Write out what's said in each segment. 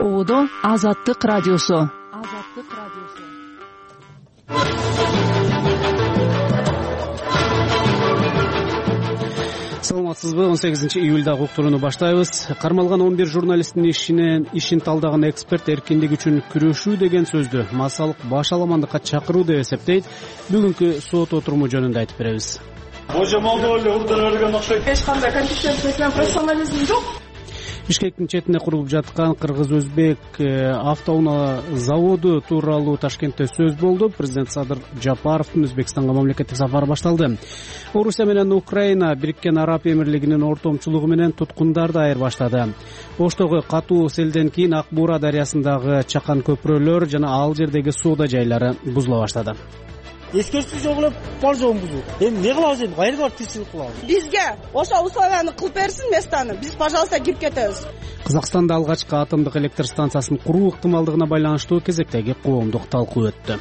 Оодо Азаттык радиосу. Саламатсызбы? 18-июлдагы уктурууну баштайбыз. Кармалган 11 журналисттин ишин талдаган эксперт эркиндик үчүн күрөшүү деген сөздү массалык башаламандыкка чакыруу деп эсептейт. Бүгүнкү сот отуруму жөнүндө айтып беребиз. Божомолду эле урдара берген окшойт. Эч кандай компетенция, профессионализм жок. Бишкектин четинде курулуп жаткан Кыргыз-Өзбек автоунаа заводу тууралуу Ташкентте сөз болду. Президент Садыр Жапаровдун Өзбекстанга мамлекеттик сапары башталды. Орусия менен Украина Бириккен Араб Эмирлигинин ортомчулугу менен туткундарды айырбаштады. Оштогу катуу селден кийин Ак Буура дарыясындагы чакан көпүрөлөр жана ал жердеги соода жайлары бузула баштады. Эскертүү жок эле пользовун бузуу. Эми эмне кылабыз, эми кайерге барып тирчилик кылабыз? Бизге ошо условияны кылып берсин местаны. Биз, пожалуйста, кирип кетебиз. Казакстанда алгачкы атомдук электр станциясын куруу ыктымалдыгына байланыштуу кезектеги коомдук талкуу өттү.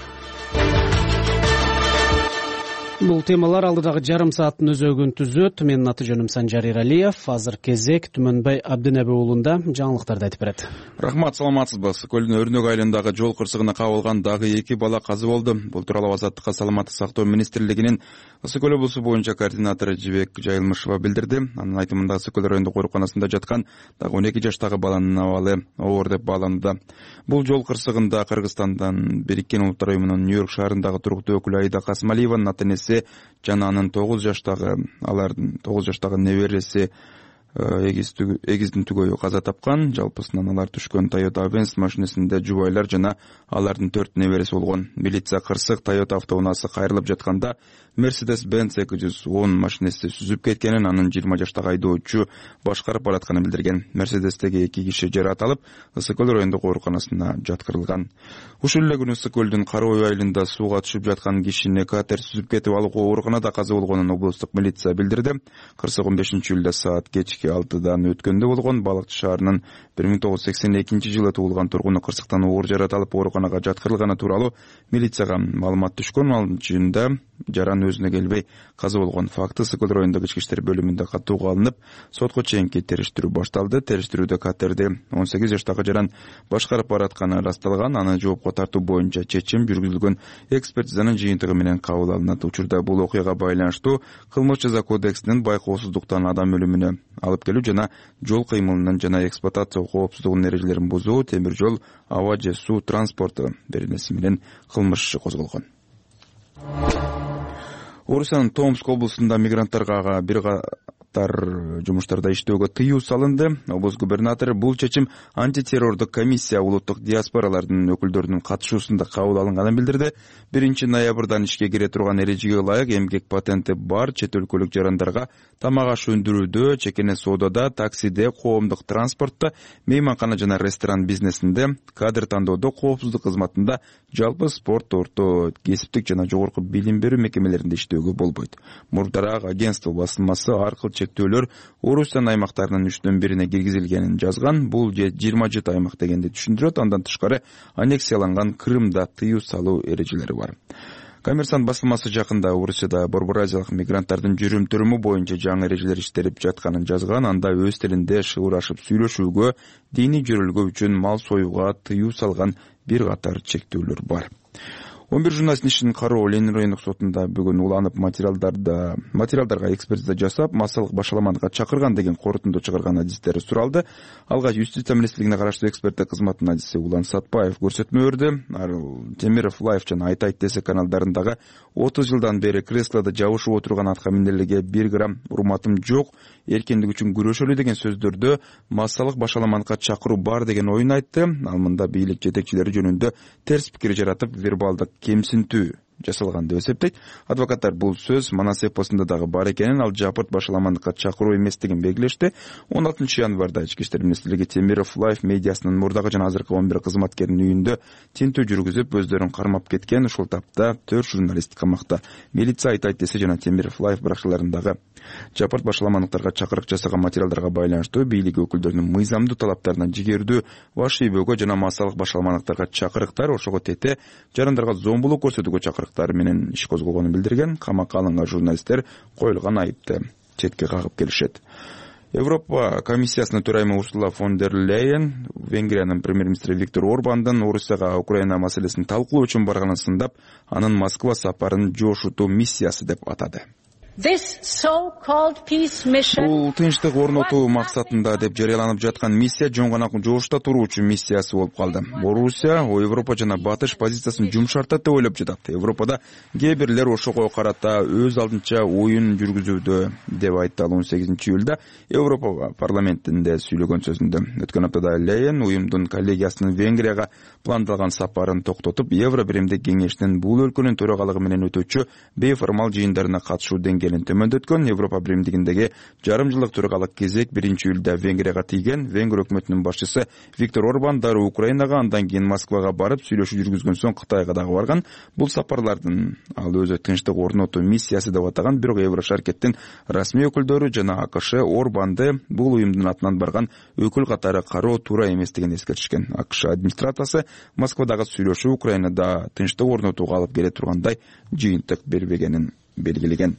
Бул темалар алдыдагы жарым сааттын өзөгүн түзөт. Менин аты жөнүм Санжар Иралиев. Азыр кезек Түмөнбай Абдинеби уулунда жаңылыктарды айтып берет. Рахмат, саламатсызбы? Көлдүн Өрнөк айылындагы жол кырсыгына кабылган дагы 2 бала каза болду. Бул тууралуу Азаттыкка саламаттык сактоо министрлигинин Ысык көл облусу боюнча координатору Жибек Жайылмышева билдирди. Анын айтымында Ысык көл райондук ооруканасында жаткан дагы 12 жаштагы баланын абалы оор деп бааланды. Бул жол кырсыгында Кыргызстандан Бириккен Улуттар уюмунун Нью-Йорк шаарындагы тургуктуу өкүлү Айда Касымалиеванын ата-энеси жана анын 9 жаштагы небереси эгиздин түгөйү каза тапкан. Жалпысынан алар түшкөн Toyota Avensis машинесинде жубайлар жана алардын 4 небереси болгон. Милиция кырсык Toyota автоунаасы кайрылып жатканда Mercedes-Benz 210 машинеси сүзүп кеткенин, анын 20 жаштагы айдоочу башкарып баратканын билдирген. Мерседестеги 2 киши жаракат алып, Ысык көл райондук ооруканасына жаткырылган. Ушул эле күнү Ысык көлдүн Кароо айылында сууга түшүп жаткан кишини катер сүзүп кетип алып, ооруканада каза болгонун облустук милиция билдирди. Кырсык 15-июлда саат кечки 6-дан өткөндө болгон. Балыкчы шаарынын 1982-жылы туулган тургуну кырсыктан оор жаракат алып, ооруканага жаткырылганы тууралуу милицияга маалымат түшкөн. Ал жөнүндө жаран өзүнө келбей каза болгон факты Ысык көл райондук ички иштер бөлүмүндө катууга алынып, сотко чейинки териштирүү башталды. Териштирүүдө катерди 18 жаштагы жаран башкарып баратканы ырасталган. Аны жоопко тартуу боюнча чечим жүргүзүлгөн. Экспертизанын жыйынтыгы менен кабыл алынат. Учурда бул окуяга байланыштуу Кылмыш жаза кодексинин байкоосуздуктан адам өлүмүнө алып келүү жана жол кыймылынын жана эксплуатация коопсуздугунун эрежелерин бузуу, темир жол, аба же суу транспорту беренеси менен кылмыш иши козголгон. Орусиянын Томск облусунда мигранттарга бир катар жумуштарда иштөөгө тыюу салынды. Облус губернатору бул чечим антитеррордук комиссия улуттук диаспоралардын өкүлдөрүнүн катышуусунда кабыл алынганын билдирди. 1-ноябрдан ишке кире турган эрежеге ылайык эмгек патенти бар чет өлкөлүк жарандарга тамак аш өндүрүүдө, чекене соодада, таксиде, коомдук транспортто, мейманкана жана ресторан бизнесинде, кадр тандоодо, коопсуздук кызматында, жалпы спорт, орто кесиптик жана жогорку билим берүү мекемелеринде иштөөгө болбойт. Мурдараак агентство басылмасы аркылуу чектөөлөр Орусиянын аймактарынын 3/1 киргизилгенин жазган. Бул 27 аймак дегенди түшүндүрөт. Андан тышкары аннексияланган Крымда тыюу салуу эрежелери бар. Коммерсант басылмасы жакында Орусияда борбор-азиялык мигранттардын жүрүм-туруму боюнча жаңы эрежелер иштелип жатканын жазган. Анда өз тилинде шыбырашып сүйлөшүүгө, диний жөрөлгөө үчүн мал союуга тыюу салган бир катар чектөөлөр бар. 11 журналисттин ишин Кароо Ленин райондук сотунда бүгүн уланып материалдарга экспертиза жасап, массалык башаламандыкка чакырган деген корутунду чыгарган адистери суралды. Алга Юстиция министрлигине караштуу эксперттик кызматтын адиси Улан Сатпаев көрсөтмө берди. Темиров Лайф жана Айтайт ТС каналдарындагы 30 жылдан бери креслода жабышып отурган аткаминерлерге 1 грамм урматым жок, эркиндик үчүн күрөшөлү деген сөздөрдө массалык башаламандыкка чакыруу бар деген оюн айтты. Ал мында бийлик жетекчилери жөнүндө терс пикир жаратып, вербалдык кемсинтүү жасалган деп эсептейт. Адвокаттар бул сөз Манас эпосунда дагы бар экенин, ал жапырт башаламандыкка чакыруу эместигин белгилешти. 16 январда Ички иштер министрлиги Темиров Лайф медиасынын мурдагы жана азыркы 11 кызматкеринин үйүндө тинтүү жүргүзүп, өздөрүн кармап кеткен. Ушул тапта 4 журналист камакта. Милиция Айтайт ТС жана Темиров Лайф баракчаларындагы жапырт башаламандыктарга чакырык жасаган материалдарга байланыштуу бийлик өкүлдөрүнүн мыйзамдуу талаптарына жигердүү баш ийбөөгө жана массалык башаламандыктарга чакырыктар, ошого тете жарандарга зомбулук көрсөтүүгө чакырыктар менен иш козголгонун билдирген. Камакка алынган журналисттер коюлган айыпты четке кагып келишет. Европа комиссиясынын төрайымы Урсула фон дер Лейен Венгриянын премьер-министри Виктор Орбандын Орусияга Украина маселесин талкуулоо үчүн барганын сындап, анын Москва сапарын жошутуу миссиясы деп атады. Бул тынчтык орнотуу максатында деп жарыяланып жаткан миссия жоңгонак жошто туруучу миссиясы болуп калды. Орусия Европа жана Батыш позициясын жумшартат деп ойлоп жатат. Европада кээ бирлер ошого карата өз алдынча оюн жүргүзүүдө деп айтты ал 18-июлда Европа парламентинде сүйлөгөн сөзүндө. Өткөн аптада Лейен уюмдун коллегиясынын Венгрияга пландалган сапарын токтотуп, Евро биримдик кеңештин бул өлкөнүн төрагалыгы менен өтүүчү бейформал жыйындарына катышуу деңгээлин төмөндөткөн. Европа биримдигиндеги жарым жылдык төрагалык кезек 1-июлда Венгрияга тийген. Венгр өкмөтүнүн башчысы Виктор Орбан дароо Украинага, андан кийин Москвага барып сүйлөшүү жүргүзгөн соң Кытайга дагы барган. Бул сапарлардын ал өзү тынчтык орнотуу миссиясы деп атаган, бирок Евро шаркеттин расмий өкүлдөрү жана АКШ Орбанды бул уюмдун атынан барган өкүл катары кароо туура эместигин эскертишкен. АКШ администрациясы Москвадагы сүйлөшүү Украинада тынчтык орнотууга алып келе тургандай жыйынтык бербегенин белгилеген.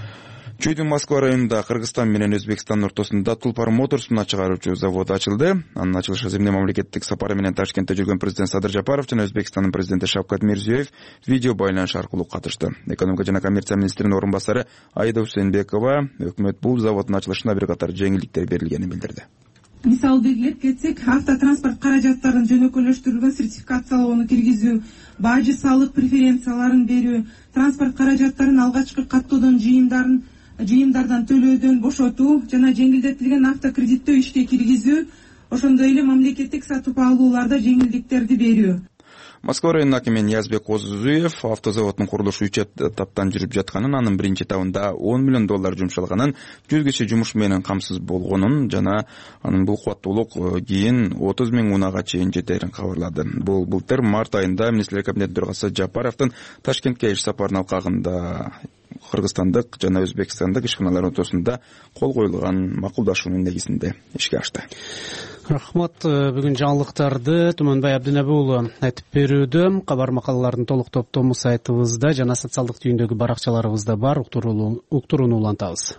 Чүйдүн Москва районунда Кыргызстан менен Өзбекстандын ортосунда Тулпар Моторс муна чыгаруучу завод ачылды. Анын ачылышы эмне мамлекеттик сапары менен Ташкентте жүргөн президент Садыр Жапаров жана Өзбекстандын президенти Шавкат Мирзиёев видео байланыш аркылуу катышты. Экономика жана коммерция министринин орун басары Айда Усенбекова өкмөт бул заводдун ачылышына бир катар жеңилдиктер берилгенин билдирди. Мисал белгилеп кетсек, автотранспорт каражаттарын жөнөкөйлөштүрүлгөн сертификациялоону киргизүү, бажы салык преференцияларын берүү, транспорт каражаттарын алгачкы каттоодон жыйымдардан төлөөдөн бошотуу жана жеңилдетилген автокредиттөө ишке киргизүү, ошондой эле мамлекеттик сатып алууларда жеңилдиктерди берүү. Москва районунун акими Ниязбек Козузуев автозаводдун курулушу 3 этаптан жүрүп жатканын, анын биринчи этабында $10 миллион жумшалганын, 100 киши жумуш менен камсыз болгонун жана анын бул кубаттуулук кийин 30 000 унага чейин жетерин кабарлады. Бул былтыр март айында министрлер кабинетинин төрагасы Жапаровдун Ташкентке иш сапарынын алкагында Кыргызстандык жана Өзбекстандык ишканалар ортосунда кол коюлган макулдашуунун негизинде ишке ашты. Рахмат. Бүгүн жаңылыктарды Туманбай Абдинабы уулу айтып берүүдө. Кабар макалалардын толук топтому сайтыбызда жана социалдык түйүндөгү баракчаларыбызда бар. Уктурууну улантабыз.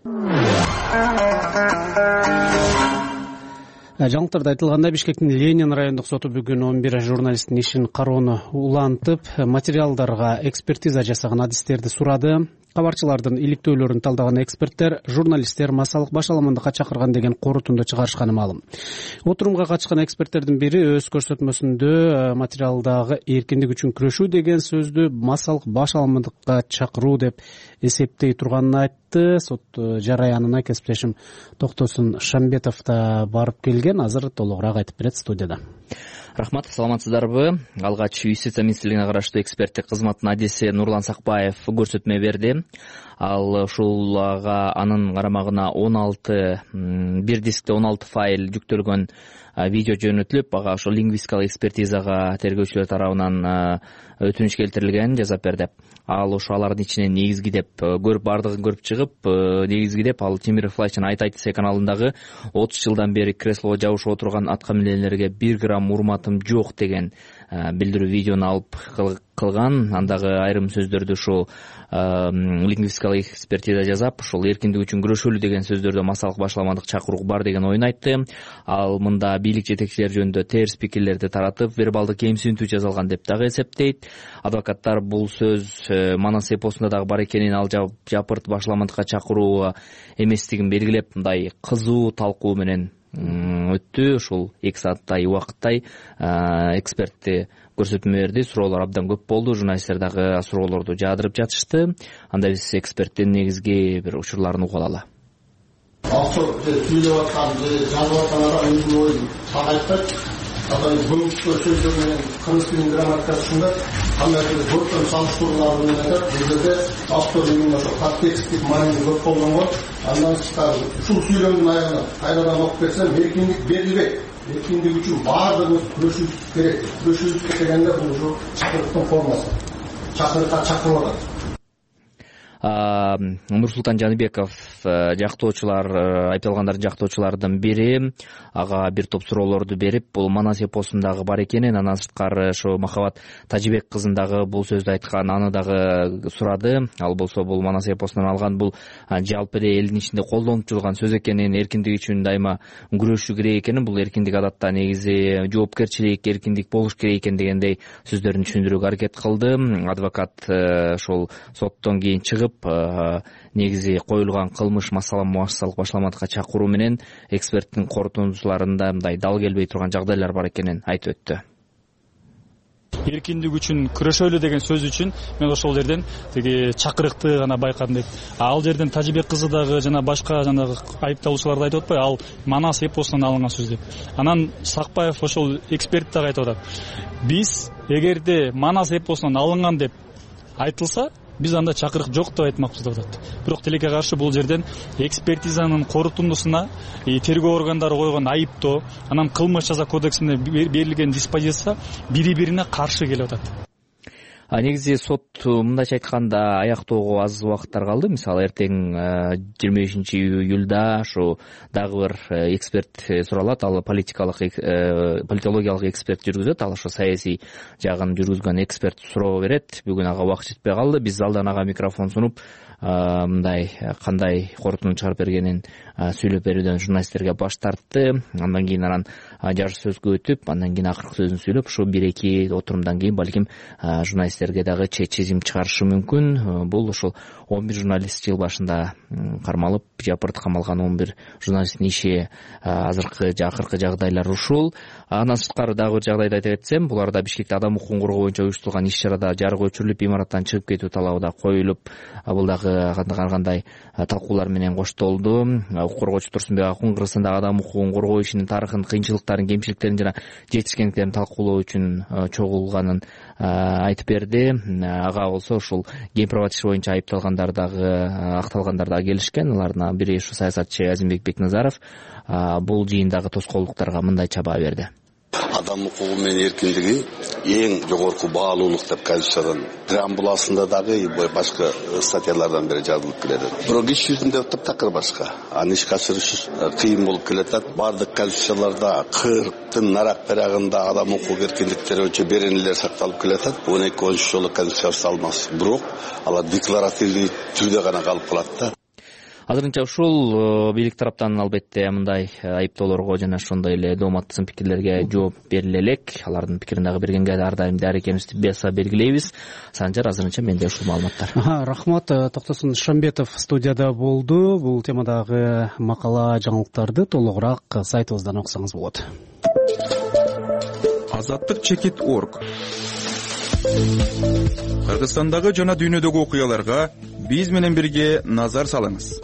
Жаңылыктарда айтылгандай, Бишкектин Ленин райондук соту бүгүн 11 журналисттин ишин кароону улантып, материалдарга экспертиза жасаган адистерди сурады. Кабарчылардын иликтөөлөрүн талдаган эксперттер журналисттер массалык баш аламандыкка чакырган деген корутунду чыгарышканы маалым. Отурумга катышкан эксперттердин бири өз көрсөтмөсүндө материалдагы эркиндик үчүн күрөшүү деген сөздү массалык баш аламандыкка чакыруу деп эсептей турганын айтты. Сот жараянына кесиптешим Токтосун Шамбетов да барып келген. Азыр толугураак айтып берет студияда. Рахмат, саламатсыздарбы? Алгач Юстиция министрлигине караштуу эксперттик кызматтын адиси Нурлан Сакбаев көрсөтмө берди. Ал ушулга анын карамагына 1 дискте 16 файл жүктөлгөн видео жөнөтүлүп, ага ошол лингвистикалык экспертизага тергөөчүлөр тарабынан өтүнүч келтирилген, жазап берди. Ал ошо алардын ичинен негизги деп бардыгын көрүп чыгып, негизги деп ал Темиров Лайчын Айтсе каналындагы 30 жылдан бери креслого жабышып отурган аткаминерлерге 1 грамм урматым жок деген билдирүү видеону алып кылган. Андагы айрым сөздөрдү ушул лингвистикалык экспертиза жасап, ушул эркиндик үчүн күрөшөлү деген сөздөрдө массалык башаламандык чакыруу бар деген оюн айтты. Ал мында бийлик жетекчилери жөнүндө терс пикирлерди таратып, вербалдык кемсинтүү жасалган деп дагы эсептейт. Адвокаттар бул сөз Манас эпосунда дагы бар экенин, ал жапырт башаламандыкка чакыруу эместигин белгилеп, мындай кызуу талкуу менен өттү. Ушул 2 сааттай убакыттай экспертти көрсөтмө берди. Суроолор абдан көп болду. Журналисттер дагы суроолорду жаадырып жатышты. Анда биз эксперттин негизги бир учурларын угуп алалы. Ошол сүйлөп аткан, жазып аткандар өзүнүн оюн так айтпайт. Бүгүнкү сөздөр менен кыргыз тилинин грамматикасында кандайдыр көркөм салыштыруулар менен айтат. Бул жерде автор менен ошо контексттик маанини көп колдонгон. Андан тышкары ушул сүйлөмдүн аягына кайрадан окуп берсем, эркиндик берилбейт. Эркиндик үчүн баардыгыбыз күрөшүүбүз керек. Күрөшүүбүз дегенде бул ушу чакырыктын формасы. Чакырыкка чакырып атат. Нурсултан Жаныбеков жактоочулар, айыпталгандардын жактоочуларынын бири ага бир топ суроолорду берип, бул Манас эпосундагы бар экенин, андан сырткары ошо Махабат Тажибек кызын дагы бул сөздү айткан, аны дагы сурады. Ал болсо бул Манас эпосунан алган, бул жалпы эле элдин ичинде колдонуп жүргөн сөз экенин, эркиндик үчүн дайыма күрөшүү керек экенин, бул эркиндик адатта негизи жоопкерчилик, эркиндик болуш керек экен дегендей сөздөрүн түшүндүрүүгө аракет кылды. Адвокат ошол соттон кийин чыгып, негизи коюлган кылмыш массалык башламатка чакыруу менен эксперттин корутундуларында мындай дал келбей турган жагдайлар бар экенин айтып өттү. Эркиндик үчүн күрөшөлү деген сөз үчүн мен ошол жерден тиги чакырыкты гана байкадым дейт. Ал жерден Тажибек кызы дагы жана башка жанагы айыпталуучулар да айтып атпайбы, ал Манас эпосунан алынган сөз деп. Анан Сакпаев ошол эксперт дагы айтып атат. Биз эгерде Манас эпосунан алынган деп айтылса, биз анда чакырык жок деп айтмакпыз деп атат. Бирок тилекке каршы бул жерден экспертизанын корутундусуна тергөө органдары койгон айыптоо, анан кылмыш жаза кодексинде берилген диспозиция бири-бирине каршы келип атат. Негизи сот мындайча айтканда аяктоого аз убакыттар калды. Мисалы эртең 25-июлда ушу дагы бир эксперт суралат. Ал политологиялык эксперт жүргүзөт. Ал ошо саясий жагын жүргүзгөн эксперт суроо берет. Бүгүн ага убакыт жетпей калды. Биз залдан ага микрофон сунуп, мындай кандай корутуну чыгарып бергенин сүйлөп берүүдөн журналисттерге баш тартты. Андан кийин анан жарыш сөзгө өтүп, андан кийин акыркы сөзүн сүйлөп, ушу 1-2 отурумдан кийин балким журналисттерге дагы чечим чыгарышы мүмкүн. Бул ошол 11 журналист жыл башында кармалып, жапырт камалган 11 журналисттин иши акыркы жагдайлар ушул. Андан сырткары дагы бир жагдайды айта кетсем, буларда Бишкекте адам укугун коргоо боюнча уюштурулган иш-чарада жарык өчүрүлүп, имараттан чыгып кетүү талабы да коюлуп, бул дагы кандай талкуулар менен коштолду. Укук коргоочу Турсунбек Акун Кыргызстандагы адам укугун коргоо ишинин тарыхын, кыйынчылыктарын, кемчиликтерин жана жетишкендиктерин талкуулоо үчүн чогулганын айтып берди. Ага болсо ушул гейм-провод иши боюнча айыпталгандар дагы, акталгандар дагы келишкен. Алардын бири ушу саясатчы Азимбек Бекназаров бул жыйындагы тоскоолдуктарга мындайча баа берди. Адам укугу менен эркиндиги эң жогорку баалуулук деп Конституциядан преамбуласында дагы башка статьялардан бери жазылып келет. Бирок иш жүзүндө таптакыр башка. Аны ишке ашырыш кыйын болуп келатат. Бардык конституцияларда 40тын нарак берагында адам укук эркиндиктери боюнча беренелер сакталып келатат. 12 жолу конституция алмаз. Бирок алар декларативдүү түрдө гана калып калат да. Азырынча ушул бийлик тараптан албетте мындай айыптоолорго жана ошондой эле дооматтуу пикирлерге жооп бериле элек. Алардын пикирин дагы бергенге ар дайым даяр экенибизди баса белгилейбиз. Санжар, азырынча менде ушул маалыматтар. Рахмат. Токтосун Шамбетов студияда болду. Бул темадагы макала жаңылыктарды толугураак сайтыбыздан окусаңыз болот. Азаттык.org Кыргызстандагы жана дүйнөдөгү окуяларга биз менен бирге назар салыңыз.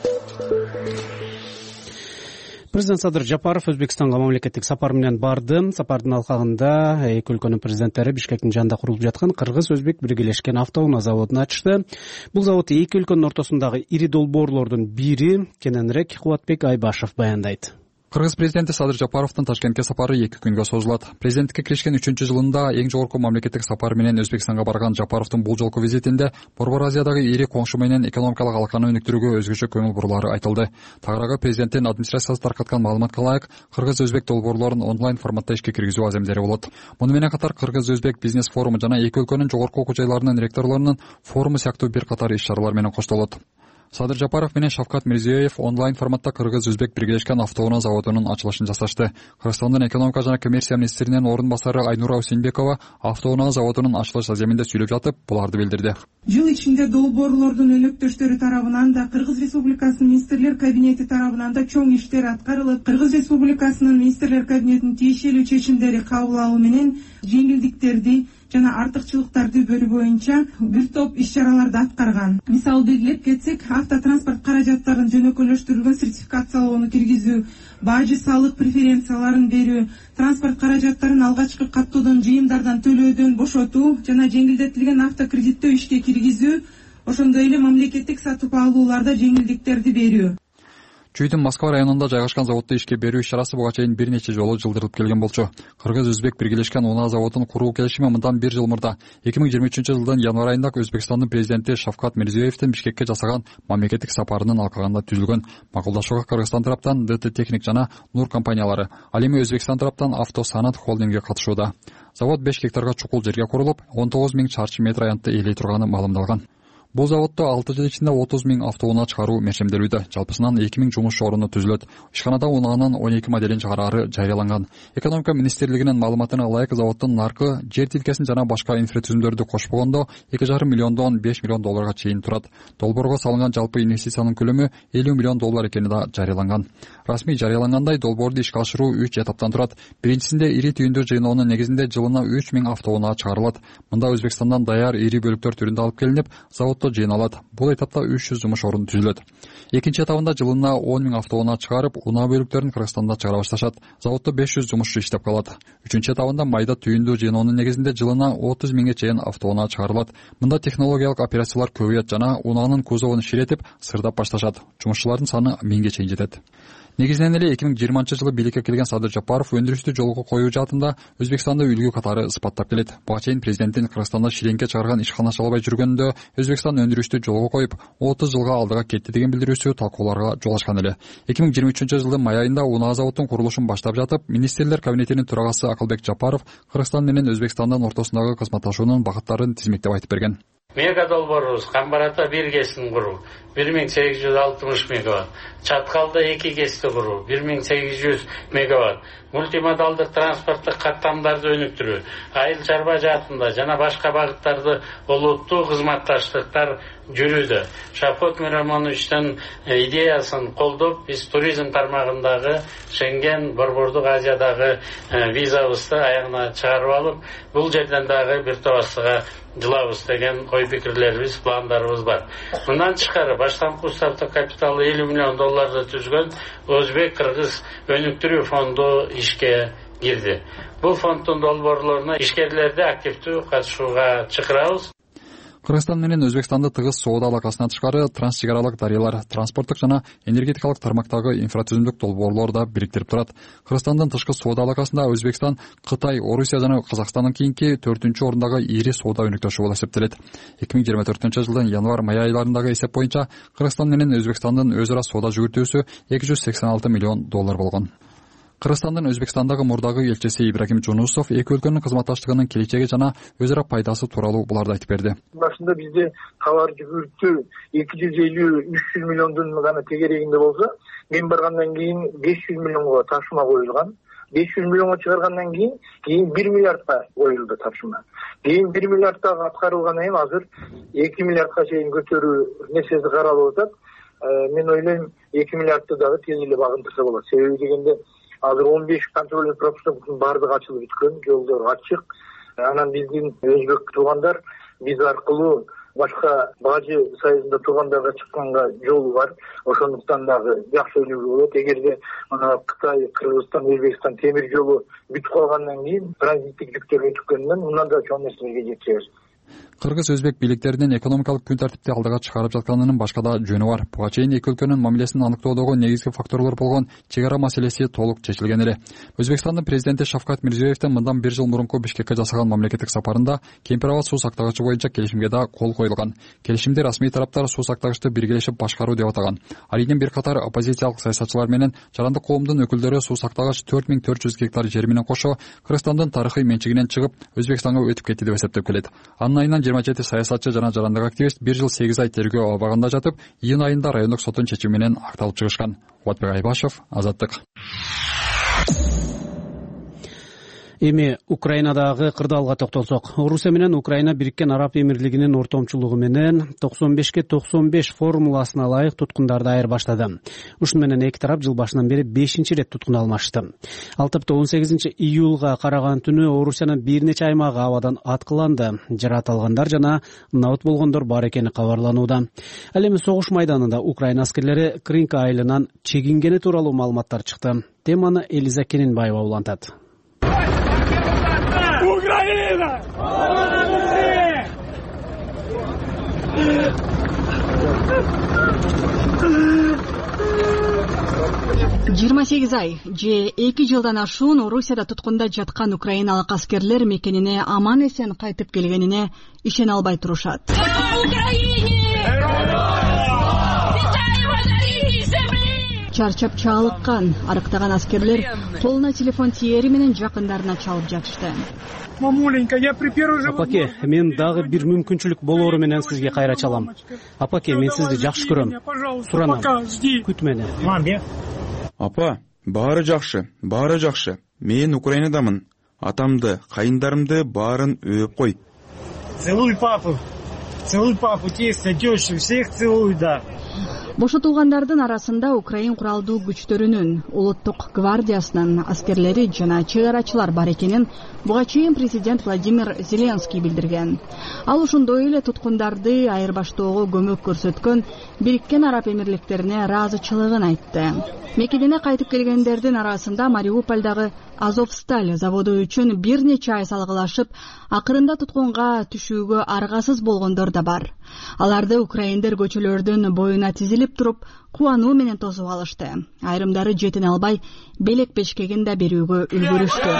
Президент Садыр Жапаров Өзбекстанга мамлекеттик сапар менен барды. Сапардын алкагында эки өлкөнүн президенттери Бишкектин жанында курулуп жаткан Кыргыз-Өзбек биргелешкен автоунаа заводун ачты. Бул завод эки өлкөнүн ортосундагы ири долбоорлордун бири. Кененирээк Кубатбек Айбашев баяндайт. Кыргыз президенти Садыр Жапаровдун Ташкентке сапары 2 күнгө созулат. Президенттикке киришкен 3-жылында эң жогорку мамлекеттик сапар менен Өзбекстанга барган Жапаровдун бул жолку визитинде Борбор Азиядагы ири коңшу менен экономикалык алаканы өнүктүрүүгө өзгөчө көңүл бурулары айтылды. Тагыраагы президенттин администрациясы таркаткан маалыматка ылайык, Кыргыз-Өзбек долбоорлорун онлайн форматта ишке киргизүү аземдери болот. Муну менен катар Кыргыз-Өзбек бизнес форуму жана эки өлкөнүн жогорку окуу жайларынын ректорлорунун форуму сыяктуу бир катар иш-чаралар менен коштолот. Садыр Жапаров менен Шавкат Мирзиёев онлайн форматта Кыргыз-Өзбек биргелешкен автоунаа заводунун ачылышын жасашты. Кыргызстандын экономика жана коммерция министринин орун басары Айнура Усенбекова автоунаа заводунун ачылыш аземинде сүйлөп жатып, буларды билдирди. Жыл ичинде долбоорлордун өнөктөштөрү тарабынан да Кыргыз Республикасынын министрлер кабинети тарабынан да чоң иштер аткарылып, Кыргыз Республикасынын министрлер кабинетинин тиешелүү чечимдери кабыл алуу менен жеңилдиктерди жана артыкчылыктарды бөлүү боюнча бир топ иш-чараларды аткарган. Мисалы белгилеп кетсек, автотранспорт каражаттарын жөнөкөлөштүрүлгөн сертификациялоону киргизүү, бажы салык преференцияларын берүү, транспорт каражаттарын алгачкы каттоодон жыйымдардан төлөөдөн бошотуу жана жеңилдетилген автокредиттөө ишке киргизүү, ошондой эле мамлекеттик сатып алууларда жеңилдиктерди берүү. Чүйдүн Москва районунда жайгашкан заводду ишке берүү иш-чарасы буга чейин бир нече жолу жылдырылып келген болчу. Кыргыз-өзбек биргелешкен унаа заводун куруу келишими мындан 1 жыл мурда 2023-жылдын январ айында Өзбекстандын президенти Шавкат Мирзиёевдин Бишкекке жасаган мамлекеттик сапарынын алкагында түзүлгөн. Макулдашууга Кыргызстан тараптан ДТ Техник жана Нур компаниялары, ал эми Өзбекстан тараптан Автосанат холдинги катышууда. Завод 5 гектарга чукул жерге курулуп, 19 000 чарчы метр аянтты ээлей турганы маалымдалган. Бул заводдо 6 жыл ичинде 30 000 автоунаа чыгаруу мерчемделүүдө. Жалпысынан 2000 жумуш орunu түзүлөт. Ишканада унаанын 12 моделин чыгарары жарыяланган. Экономика министрлигинин маалыматына ылайык заводдун наркы жер тилкесин жана башка инфратүзүмдөрдү кошпогондо 2,5 миллиондон 5 миллион долларга чейин турат. Долбоорго салынган жалпы инвестициянын көлөмү 50 миллион доллар экени да жарыяланган. Расмий жарыялангандай долбоорду ишке ашыруу 3 этаптан турат. Биринчисинде ири түйүндүү жыйноонун негизинде жылына 3000 автоунаа чыгарылат. Мында Өзбекстандан даяр ири бөлүктөр түрүндө алып келинип, заводдо жыйналат. Бул этапта 300 жумуш орunu түзүлөт. Экинчи этабында жылына 10 000 автоунаа чыгарып, унаа бөлүктөрүн Кыргызстанда чыгара башташат. Заводдо 500 жумушчу иштеп калат. Үчүнчү этабында майда түйүндүү жыйноонун негизинде жылына 30 000ге чейин автоунаа чыгарылат. Мында технологиялык операциялар көбөйөт жана унаанын кузовун ширетип, сырдап башташат. Жумушчулардын саны 1000ге чейин жетет. Негизинен эле 2020-жылы бийликке келген Садыр Жапаров өндүрүштү жолго коюу жаатында Өзбекстанды үлгү катары ыспаттап келет. Буга чейин президенттин Кыргызстанда ширеңке чыгарган ишкана ача албай жүргөндө Өзбекстан өндүрүштү жолго коюп, 30 жылга алдыга кетти деген билдирүүсү талкууларга жол ачкан эле. 2023-жылдын май айында унаа заводдун курулушун баштап жатып, министрлер кабинетинин төрагасы Акылбек Жапаров Кыргызстан менен Өзбекстандын ортосундагы кызматташуунун багыттарын тизмектеп айтып берген. Мега долбоорубуз Камбарата 1 кесин куруу 1860 мегаватт, Чаткалда 2 кести куруу 1800 мегаватт, мультимодалдык транспорттук каттамдарды өнүктүрүү, айыл чарба жаатында жана башка багыттарды олуттуу кызматташтыктар жүрүүдө. Шавкат Миромоновичтин идеясын колдоп, биз туризм тармагындагы Шенген, Борбордук Азиядагы визабызды аягына чыгарып алып, бул жерден дагы бир топастыга жылабыз деген ой пикирлерибиз, пландарыбыз бар. Мындан тышкары баштапкы уставдык капиталы 50 миллион долларды түзгөн Өзбек-Кыргыз өнүктүрүү фонду ишке кирди. Бул фонддун долбоорлоруна ишкерлерди активдүү катышууга чакырабыз. Кыргызстан менен Өзбекстанды тыгыз соода алакасынан тышкары транс чегаралык дарыялар, транспорттук жана энергетикалык тармактагы инфратүзүмдүк долбоорлор да бириктирип турат. Кыргызстандын тышкы соода алакасында Өзбекстан, Кытай, Орусия жана Казакстандын кийинки 4-ордундагы ири соода өнөктөшү болуп эсептелет. 2024-жылдын январ-май айларындагы эсеп боюнча Кыргызстан менен Өзбекстандын өз ара соода жүгүртүүсү 286 миллион доллар болгон. Кыргызстандын Өзбекстандагы мурдагы элчиси Ибрагим Жунусов эки өлкөнүн кызматташтыгынын келечеги жана өз ара пайдасы тууралуу буларды айтып берди. Башында бизде товар жүгүртүү 250-300 миллиондун гана тегерегинде болсо, мен баргандан кийин 500 миллионго тапшырма коюлган. 500 миллионго чыгаргандан кийин 1 миллиардка коюлду тапшырма. Кийин 1 миллиардка аткарылгандан кийин азыр 2 миллиардка чейин көтөрүү нерсеси каралып атат. Мен ойлойм 2 миллиардты дагы тез эле багынтырса болот. Себеби дегенде азыр 15 контрольный пропусктун баардыгы ачылып бүткөн, жолдор ачык. Анан биздин өзбек туугандар биз аркылуу башка бажы союзунда туугандарга чыкканга жолу бар. Ошондуктан дагы жакшы өнүгүү болот. Эгерде мына Кытай, Кыргызстан, Өзбекстан темир жолу бүтүп калгандан кийин транзиттик жүктөр өтүккөнүнөн мындан да чоң нерселерге жетишебиз. Кыргыз-өзбек бийликтеринин экономикалык күн тартипти алдыга чыгарып жатканынын башка да жөнү бар. Буга чейин эки өлкөнүн мамилесин аныктоодогу негизги факторлор болгон чегара маселеси толук чечилген эле. Өзбекстандын президенти Шавкат Мирзиёевдин мындан 1 жыл мурунку Бишкекке жасаган мамлекеттик сапарында Кемпир-Аба суу сактагычы боюнча келишимге да кол коюлган. Келишимди расмий тараптар суу сактагычты биргелешип башкаруу деп атаган. Ал эми бир катар оппозициялык саясатчылар менен жарандык коомдун өкүлдөрү суу сактагыч 4400 гектар жер менен кошо Кыргызстандын тарыхый менчигинен чыгып Өзбекстанга өтүп кетти деп эсептеп келет. Анын айынан 27 саясатчы жана жарандык активист 1 жыл 8 ай тергөө абагында жатып, июнь айында райондук соттун чечими менен акталып чыгышкан. Кубатбек Айбашев, Азаттык. Эми Украинадагы кырдаалга токтолсок, Орусия менен Украина Бириккен Араб Эмирлигинин ортомчулугу менен 95ке 95 формуласына ылайык туткундарды айырбаштады. Ушуну менен эки тарап жыл башынан бери 5-рет туткун алмашты. Ал тапта 18-июлга караган түнү Орусиянын бир нече аймагы абадан аткыланды. Жаратылгандар жана наут болгондор бар экени кабарланууда. Ал эми согуш майданында Украина аскерлери Кринка айылынан чегингени тууралуу маалыматтар чыкты. Теманы Элиза Кененбаева улантат. Украина! 28 ай же 2 жылдан ашуун Орусияда туткунда жаткан украиналык аскерлер мекенине аман эсен кайтып келгенине ишене албай турушат. Чарчап чагылыккан, арыктаган аскерлер колуна телефон тиери менен жакындарына чалып жатышты. Мамуленька, я при первой же... Апаке, мен дагы бир мүмкүнчүлүк болоору менен сизге кайра чалам. Апаке, мен сизди жакшы көрөм. Суранам. Күт мени. Апа, баары жакшы. Мен Украинадамын. Атамды, кайындарымды баарын өөп кой. Целуй папу, тестя, тещу, всех целуй, да. Бошотулгандардын арасында Украин куралдуу күчтөрүнүн, улуттук гвардиясынын аскерлери жана чек арачылар бар экенин буга чейин президент Владимир Зеленский билдирген. Ал ошондой эле туткундарды айырбаштоого көмөк көрсөткөн Бириккен Араб Эмирликтерине ыраазычылыгын айтты. Мекенине кайтып келгендердин арасында Мариупольдагы Азовсталь заводу үчүн бир нече ай салгылашып, акырында туткунга түшүүгө аргасыз болгондор да бар. Аларды украиндер көчөлөрдүн боюна тизилип туруп, кубануу менен тосуп алышты. Айрымдары жетине албай, белек бешкегин да берүүгө үлгүрүштү.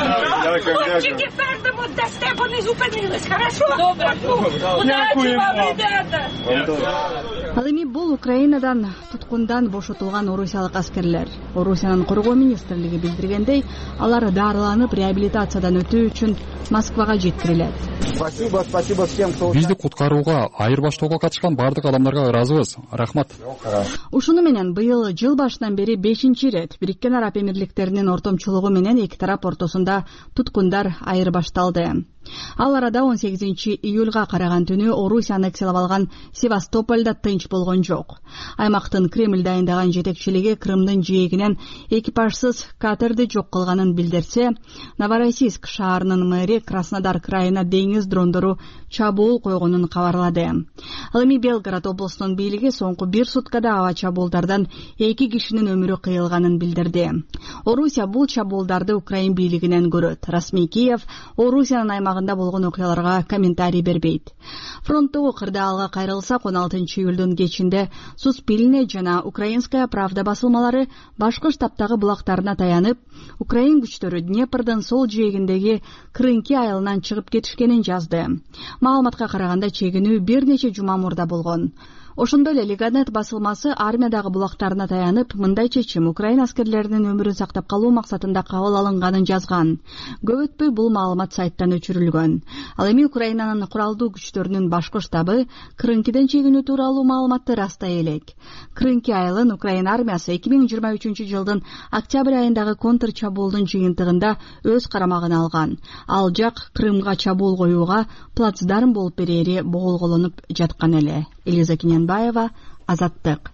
Ал эми бул Украинадан туткундан бошотулган орусиялык аскерлер. Орусиянын коргоо министрлиги билдиргендей, алар дарыланып реабилитациядан өтүү үчүн Москвага жеткирилет. Спасибо всем, кто... Бизди куткарууга, айырбаштоого катышкан бардык адамдарга ыраазыбыз. Рахмат. Ушуну менен быйыл жыл башынан бери 5-рет Бириккен Араб Эмирликтеринин ортомчулугу менен эки тарап ортосунда туткундар айырбашталды. Ал арада 18 июлга караган түнү Орусия аннексиялап алган Севастопольда тынч болгон жок. Аймактын Кремль дайындаган жетекчилиги Крымдын жээгинен экипажсыз катерди жок кылганын билдирсе, Новороссийск шаарынын мэри Краснодар крайына деңиз дрондору чабуул койгонун кабарлады. Ал эми Белгород облусунун бийлиги соңку 1 суткада аба чабуулдардан 2 кишинин өмүрү кыйылганын билдирди. Орусия бул чабуулдарды Украин бийлигинен көрөт. Расмий Киев Орусиянын аймагында болгон окуяларга комментарий бербейт. Фронттогу кырдаалга кайрылсак, 16 июлдун кечинде Суспильне жана Украинская правда басылмалары башкы штабтагы булактарына таянып, Украин күчтөрү Днепрдын сол жээгиндеги Крынки айылынан чыгып кетишкенин жазды. Маалыматка караганда чегинүү бир нече жума мурда болгон. Ошондой эле Леганет басылмасы армиядагы булактарына таянып, мындай чечим Украин аскерлеринин өмүрүн сактап калуу максатында кабыл алынганын жазган. Көп өтпөй бул маалымат сайттан өчүрүлгөн. Ал эми Украинанын куралдуу күчтөрүнүн башкы штабы Крынкиден чегинүү тууралуу маалыматты растай элек. Крынки айылын Украин армиясы 2023 жылдын октябрь айындагы контр чабуулдун жыйынтыгында өз карамагына алган. Ал жак Крымга чабуул коюуга плацдарм болуп берери боголголонуп жаткан эле. Элиза Киненбаева, Азаттык.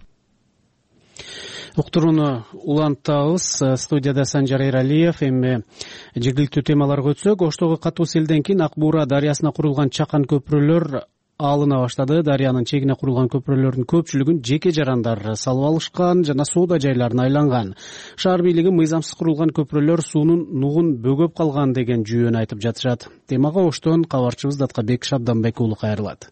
Уктурууну улантабыз. Студияда Санжар Эралиев. Эми жергиликтүү темаларга өтсөк, Оштогу катуу селден кийин Ак Буура дарыясына курулган чакан көпүрөлөр алына баштады. Дарыянын чегине курулган көпүрөлөрдүн көпчүлүгүн жеке жарандар салып алышкан жана соода жайларына айланган. Шаар бийлиги мыйзамсыз курулган көпүрөлөр суунун нугун бөгөп калган деген жүйөнү айтып жатышат. Темага Оштон кабарчыбыз Даткабек Шабданбек уулу кайрылат.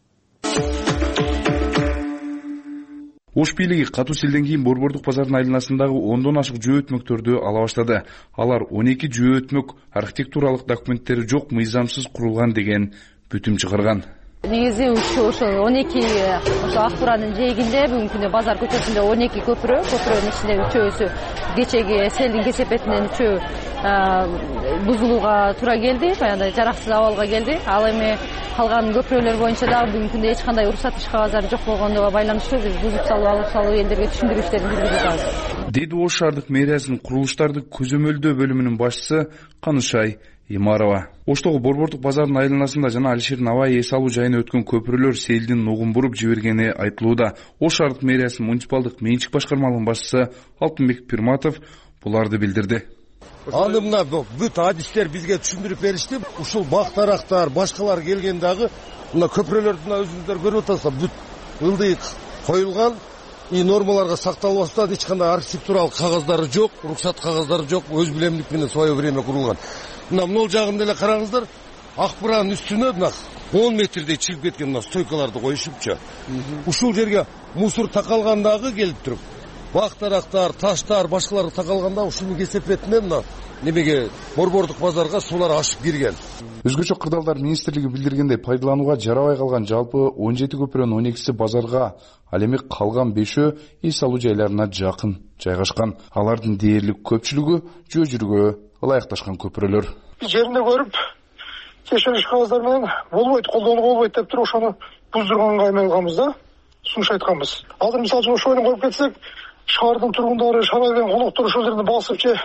Ош бийлиги катуу селден кийин Борбордук базардын айланасындагы 10дон ашык жөө өтмөктөрдү ала баштады. Алар 12 жөө өтмөк архитектуралык документтери жок мыйзамсыз курулган деген бүтүм чыгарган. Негизи ошо 12 Ак Бууранын жээгинде бүгүнкү күндө базар көчөсүндө 12 көпүрөнүн ичинде үчөөсү кечеги селдин кесепетинен бузулууга туура келди, баягындай жараксыз абалга келди. Ал эми калган көпүрөлөр боюнча дагы бүгүнкү күндө эч кандай уруксат иш кагаздар жок болгондугу байланыштуу биз бузуп салуу, алып салуу элдерге түшүндүрүү иштерин жүргүзүп жатабыз. Деди Ош шаардык мэриясынын курулуштарды көзөмөлдөө бөлүмүнүн башчысы Канышай Имарова. Оштогу Борбордук базардын айланасында жана Алишер Навай эс алуу жайына өткөн көпүрөлөр селдин нугун буруп жибергени айтылууда. Ош шаардык мэриясынын муниципалдык менчик башкармалыгынын башчысы Алтынбек Пирматов буларды билдирди. Аны мына бүт адистер бизге түшүндүрүп беришти. Ушул бактарактар, башкалар келген дагы мына көпүрөлөрдү өзүңүздөр көрүп атасыздар, бүт ылдый коюлган, и нормаларга сакталып атат, эч кандай архитектуралык кагаздары жок, уруксат кагаздары жок, өз билемдик менен свое время курулган. Мына могул жагында эле караңыздар, Ак Бууранын үстүнө мына 10 метрдей чыгып кеткен мына стойкаларды коюшупчу. Ушул жерге мусор такалгандагы келип туруп, бак дарактар, таштар, башкалар такалганда ушуну кесепетинен мына немеге борбордук базарга сулар ашып кирген. Өзгөчө кырдаалдар министрлиги билдиргендей, пайдаланууга жарабай калган жалпы 17 көпүрөнүн 12си базарга, ал эми калган 5өө эс алуу жайларына жакын жайгашкан. Алардын дээрлик көпчүлүгү жөө жүргө ылайыкташкан көпүрөлөр. Жеринде көрүп, текшериш кагаздар менен болбойт, колдонууга болбойт деп туруп ошону буздурганга айналганбыз да, сунуш айтканбыз. Азыр мисалы үчүн ошону коюп кетсек, шаардын тургундары шарайдын коноктору ошолорду басып же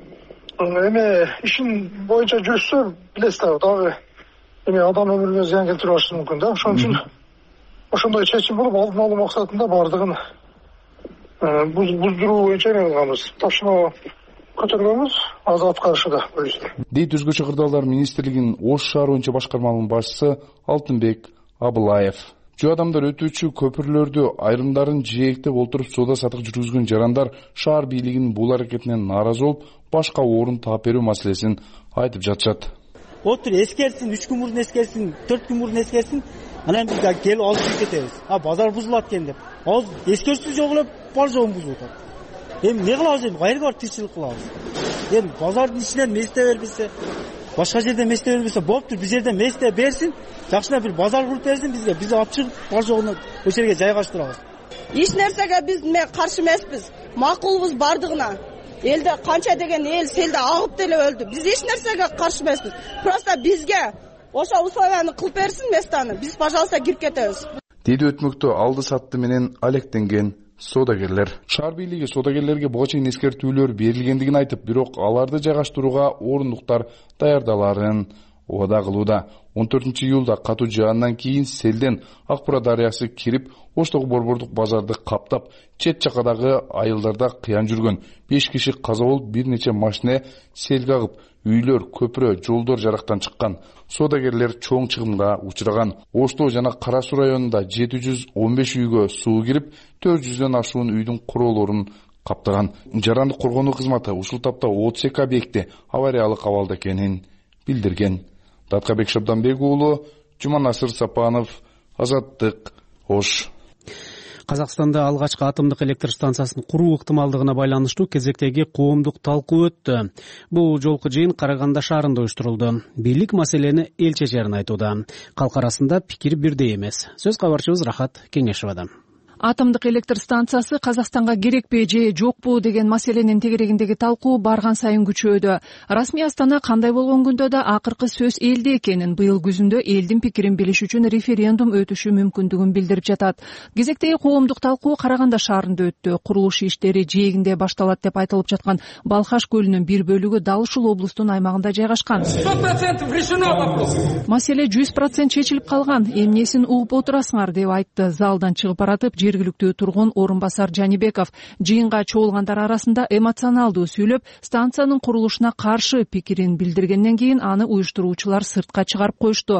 эме ишин боюнча жүрсө, билесиз дагы эме адам өмүрүнө зыян келтирип алышы мүмкүн да. Ошон үчүн ошондой чечим болуп, алдын алуу максатында бардыгын буздуруу боюнча эме кылганбыз. Тапшырма көтөргөнбүз, азыр аткарышында полистер. Дейт өзгөчө кырдаалдар министрлигинин Ош шаар боюнча башкармалыгынын башчысы Алтынбек Абылаев. Жөө адамдар өтүүчү көпүрлөрдү айрымдарын жээктеп олтуруп соода сатык жүргүзгөн жарандар шаар бийлигинин бул аракетинен нааразы болуп, башка орун таап берүү маселесин айтып жатышат. Отур эскерсин, 3 күн мурун эскерсин, 4 күн мурун эскерсин, анан биз келип алып кетебиз. Базар бузулат экен деп. Азыр эскерсиз жок эле бар жогун бузуп атат. Эми эмне кылабыз, эми кайерге барып тирчилик кылабыз? Эми базардын ичинен месте бербесе, башка жерде месте бербесе болуптур, биз жерде месте берсин, жакшына бир базар куруп берсин бизге, биз алып чыгып бар жогуна ошол жерге жайгаштырабыз. Эч нерсеге биз каршы эмеспиз. Макулбуз бардыгына. Элде канча деген эл селде агып деле өлдү. Биз эч нерсеге каршы эмеспиз. Просто бизге ошо условияны кылып берсин местаны. Биз, пожалуйста, кирип кетебиз. Деди өтмөктө алды сатты менен алектенген соодагерлер. Шаар бийлиги соодагерлерге буга чейин эскертүүлөр берилгендигин айтып, бирок аларды жайгаштырууга орундуктар даярдаларын убада кылууда. 14 июлда катуу жаандан кийин селден Акбура дарыясы кирип, Оштогу борбордук базарды каптап, чет жакадагы айылдарда кыян жүргөн. 5 киши каза болуп, бир нече машина селге агып, үйлөр, көпүрө, жолдор жарактан чыккан. Соодагерлер чоң чыгымга учураган. Оштоо жана Кара Суу районунда 715 үйгө суу кирип, 400дөн ашуун үйдүн куролорун каптаган. Жаранды коргонуу кызматы ушул тапта 32 объекти авариялык абалда экенин билдирген. Даткабек Шабданбек уулу, Жуманасыр Сапанов, Азаттык, Ош. Казакстанда алгачкы атомдук электр станциясын куруу ыктымалдыгына байланыштуу кезектеги коомдук талкуу өттү. Бул жолку жыйын Караганда шаарында уюштурулду. Бийлик маселени эл чечерин айтууда. Калк арасында пикир бирдей эмес. Сөз кабарчыбыз Рахат Кеңешовадан. Атомдук электр станциясы Казакстанга керекпи же жокпу деген маселенин тегерегиндеги талкуу барган сайын күчөдү. Расмий Астана кандай болгон күндө да акыркы сөз элде экенин, быйыл күзүндө элдин пикирин билиш үчүн референдум өтүшү мүмкүндүгүн билдирип жатат. Кезектеги коомдук талкуу Караганда шаарында өттү. Курулуш иштери жээгинде башталат деп айтылып жаткан Балхаш көлүнүн бир бөлүгү дал ушул облустун аймагында жайгашкан. 100% решено вопрос. Маселе 100% чечилип калган. Эмнесин угуп отурасыңар деп айтты. Залдан чыгып баратып жергиликтүү тургун орун басар Жанибеков жыйынга чогулгандар арасында эмоционалдуу сүйлөп, станциянын курулушуна каршы пикирин билдиргенден кийин аны уюштуруучулар сыртка чыгарып коюшту.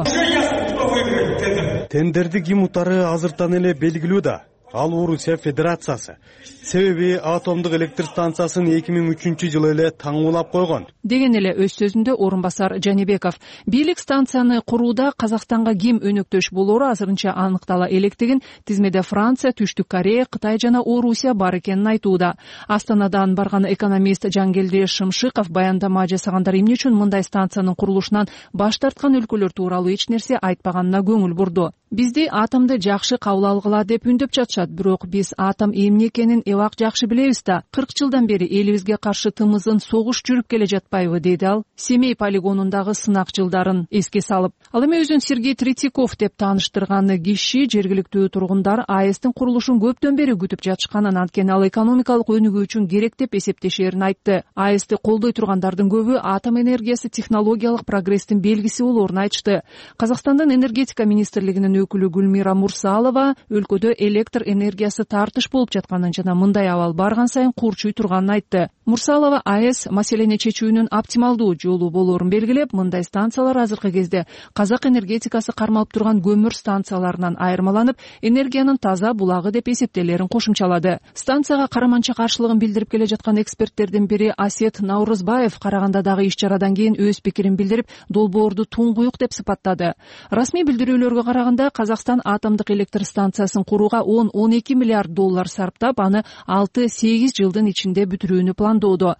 Тендерди ким утары азыртан эле белгилүү да. Ал Орусия Федерациясы. Себеби атомдук электр станциясын 2003-жылы эле таңуулап койгон. Деген эле өз сөзүндө орун басар Жанибеков. Бийлик станцияны курууда Казакстанга ким өнөктөш болору азырынча аныктала электигин, тизмеде Франция, Түштүк Корея, Кытай жана Орусия бар экенин айтууда. Астанадан барган экономист Жангелди Шымшыков баяндама жасагандар эмне үчүн мындай станциянын курулушунан баш тарткан өлкөлөр тууралуу эч нерсе айтпаганына көңүл бурду. Бизди атомду жакшы кабыл алгыла деп үндөп жатышат, бирок биз атом эмне экенин эбак жакшы билебиз да. 40 жылдан бери элибизге каршы тымызын согуш жүрүп келе жатпайбы, деди ал Семей полигонундагы сынак жылдарын эске салып. Ал эми өзүн Сергей Третьяков деп тааныштырган киши жергиликтүү тургундар АЭСтин курулушун көптөн бери күтүп жатышканын, анткени ал экономикалык өнүгүү үчүн керек деп эсептешерин айтты. АЭСти колдой тургандардын көбү атом энергиясы технологиялык прогресстин белгиси болоорун айтышты. Казакстандын энергетика министрлигинин өкүлү Гүлмира Мурсалова өлкөдө электр энергиясы тартыш болуп жатканын жана мындай абал барган сайын курчуй турганын айтты. Мурсалова АЭС маселени чечүүнүн оптималдуу жолу болоорун белгилеп, мындай станциялар азыркы кезде казак энергетикасы кармалып турган көмүр станцияларынан айырмаланып, энергиянын таза булагы деп эсептелерин кошумчалады. Станцияга караманча каршылыгын билдирип келе жаткан эксперттердин бири Асет Наурызбаев Карагандадагы иш-чарадан кийин өз пикирин билдирип, долбоорду туңгуюк деп сыпаттады. Расмий билдирүүлөргө караганда, Казакстан атомдук электр станциясын курууга 10-12 миллиард доллар сарптап, аны 6-8 жылдын ичинде бүтүрүүнү пландоодо.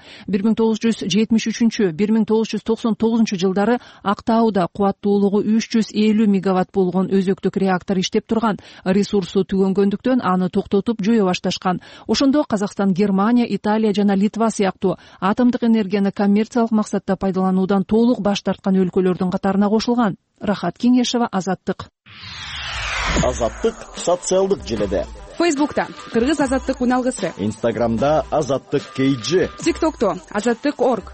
1973-1999 жылдары Актауда кубаттуулугу 350 мегаватт болгон өзөктүк реактор иштеп турган. Ресурсу түгөнгөндүктөн аны токтотуп жое башташкан. Ошондо Казакстан Германия, Италия жана Литва сыяктуу атомдук энергияны коммерциялык максатта пайдалануудан толук баш тарткан өлкөлөрдүн катарына кошулган. Рахат Кеңешева, Азаттык. Азаттык социалдык желеде. Фейсбукта Кыргыз Азаттык уналгысы. Инстаграмда Азаттык KG. ТикТокто Азаттык.орг.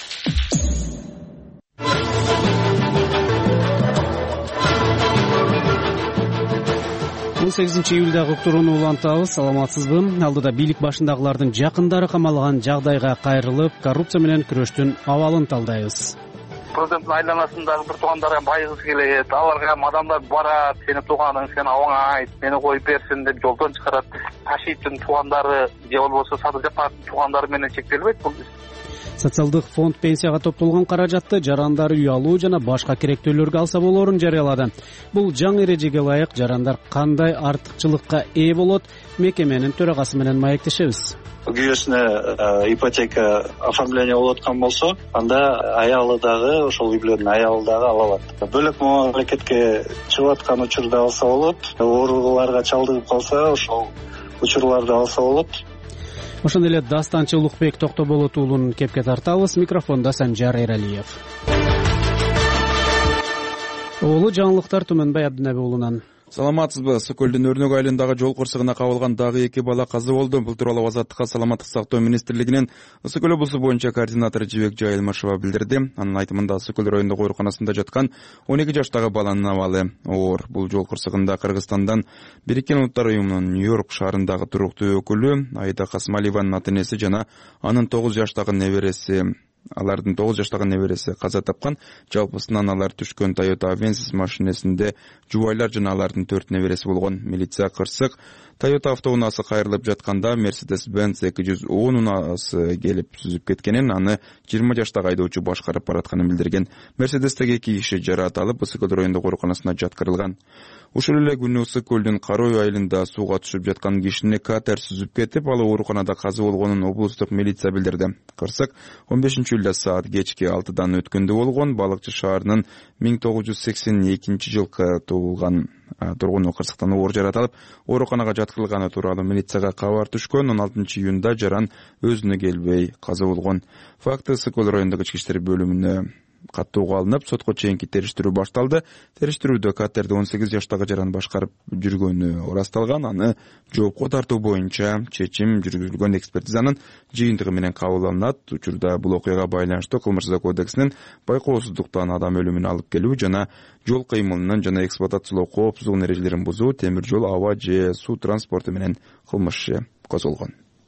18 июлдагы уктурууну улантабыз. Саламатсызбы? Алдыда бийлик башындагылардын жакындары камалган жагдайга кайрылып, коррупция менен күрөштүн абалын талдайбыз. Президенттин айланасындагы бир туугандарга байгысы келет, аларга адамдар барат, сени тууганың, сени абаңа айт, мени коюп берсин деп жолдон чыгарат. Ташиевдин туугандары же болбосо Садыр Жапаровдун туугандары менен чектелбейт бул. Социалдык фонд пенсияга топтолгон каражатты жарандар үй алуу жана башка керектөөлөргө алса болоорун жарыялады. Бул жаңы эрежеге ылайык жарандар кандай артыкчылыкка ээ болот? Мекеменин төрагасы менен маектешебиз. Күйөөсүнө ипотека оформление болуп аткан болсо, анда аялы дагы ошол үй бүлөнүн аялы дагы ала алат. Бөлөк мамлекетке чыгып аткан учурда алса болот, ооруларга чалдыгып калса, ошол учурларды алса болот. Ошондой эле Дастанчы Улукбек Токтоболот уулун кепке тартабыз. Микрофондо Санжар Эралиев. Улуу жаңылыктар Түмөнбай Абдынаби уулунан. Саламатсызбы? Сокөлдүн Өрнөк айылындагы жол кырсыгына кабылган дагы 2 бала каза болду. Бул тууралуу Азаттыкка саламаттык сактоо министрлигинин Ысык көл облусу боюнча координатору Жибек Жайылмашева билдирди. Анын айтымында Ысык көл райондук ооруканасында жаткан 12 жаштагы баланын абалы оор. Бул жол кырсыгында Кыргызстандан Бириккен Улуттар уюмунун Нью-Йорк шаарындагы туруктуу өкүлү Айда Касмалиеванын ата-энеси жана анын 9 жаштагы небереси каза тапкан. Жалпысынан алар түшкөн Toyota Avensis машинесинде жубайлар жана алардын 4 небереси болгон. Милиция кырсык Toyota автоунаасы кайрылып жатканда Mercedes-Benz 210 унаасы келип сүзүп кеткенин, аны 20 жаштагы айдоочу башкарып баратканын билдирген. Mercedes-теги 2 киши жараат алып, Ысык көл райондук ооруканасына жаткырылган. Ушул эле күнү Ысык көлдүн Карой айылында сууга түшүп жаткан кишини катер сүзүп кетип, ал ооруканада каза болгонун облустук милиция билдирди. Кырсык 15-июлда саат кечки 6-дан өткөндө болгон. Балыкчы шаарынын 1982 жылкы туулган тургуну кырсыктан оор жараат алып, ооруканага жаткырылганы тууралуу милицияга кабар түшкөн. 16-июнда жаран өзүнө келбей каза болгон. Факты Ысык көл райондук ички иштер бөлүмүнө каттууга алынып, сотко чейинки териштирүү башталды. Териштирүүдө катерди 18 жаштагы жаран башкарып жүргөнү ырасталган. Аны жоопко тартуу боюнча чечим жүргүзүлгөн. Экспертизанын жыйынтыгы менен кабыл алынат. Учурда бул окуяга байланыштуу Кылмыш кодексинин байкоосуздуктан адам өлүмүнө алып келүү жана жол кыймылынын жана эксплуатациялоо коопсуздугунун эрежелерин бузуу, темир жол, аба же суу транспорту менен кылмыш иши козголгон.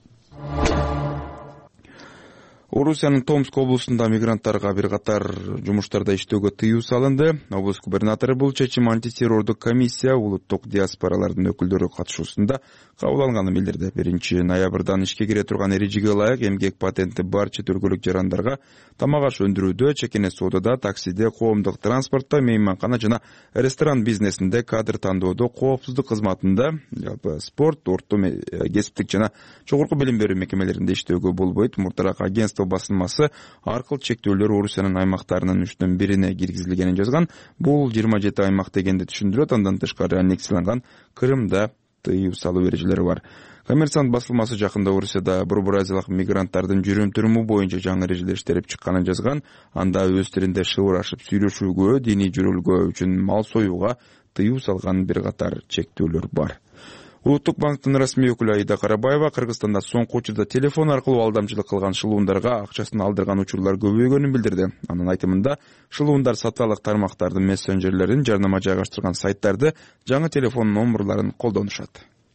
Орусиянын Томск облусунда мигранттарга бир катар жумуштарда иштөөгө тыюу салынды. Облус губернатору бул чечим антитеррордук комиссия улуттук диаспоралардын өкүлдөрү катышуусунда кабыл алынганын билдирди. 1-ноябрдан ишке кире турган эрежеге ылайык эмгек патенти бар чет өлкөлүк жарандарга тамак аш өндүрүүдө, чекене соодада, таксиде, коомдук транспортто, мейманкана жана ресторан бизнесинде, кадр тандоодо, коопсуздук кызматында, жалпы спорт, орто кесиптик жана жогорку билим берүү мекемелеринде иштөөгө болбойт. Муртараак агентство басылмасы аркыл чектөөлөр Орусиянын аймактарынын 3/1 киргизилгенин жазган. Бул 27 аймак дегенди түшүндүрөт. Андан тышкары аннексияланган Крымда тыюу салуу эрежелери бар. Коммерсант басылмасы жакында Орусияда бурбуразиялык мигранттардын жүрүм-туруму боюнча жаңы эрежелер иштелип чыкканын жазган. Анда өз тилинде шыбырашып сүйлөшүүгө, диний жүрөлгөө үчүн мал союуга тыюу салган бир катар чектөөлөр бар. Улуттук банктын расмий өкүлү Айда Карабаева Кыргызстанда соңку учурда телефон аркылуу алдамчылык кылган шылуундарга акчасын алдырган учурлар көбөйгөнүн билдирди. Анын айтымында шылуундар саталык тармактардын мессенджерлерин, жарнама жайгаштырган сайттарды, жаңы телефон номерларын колдонушат.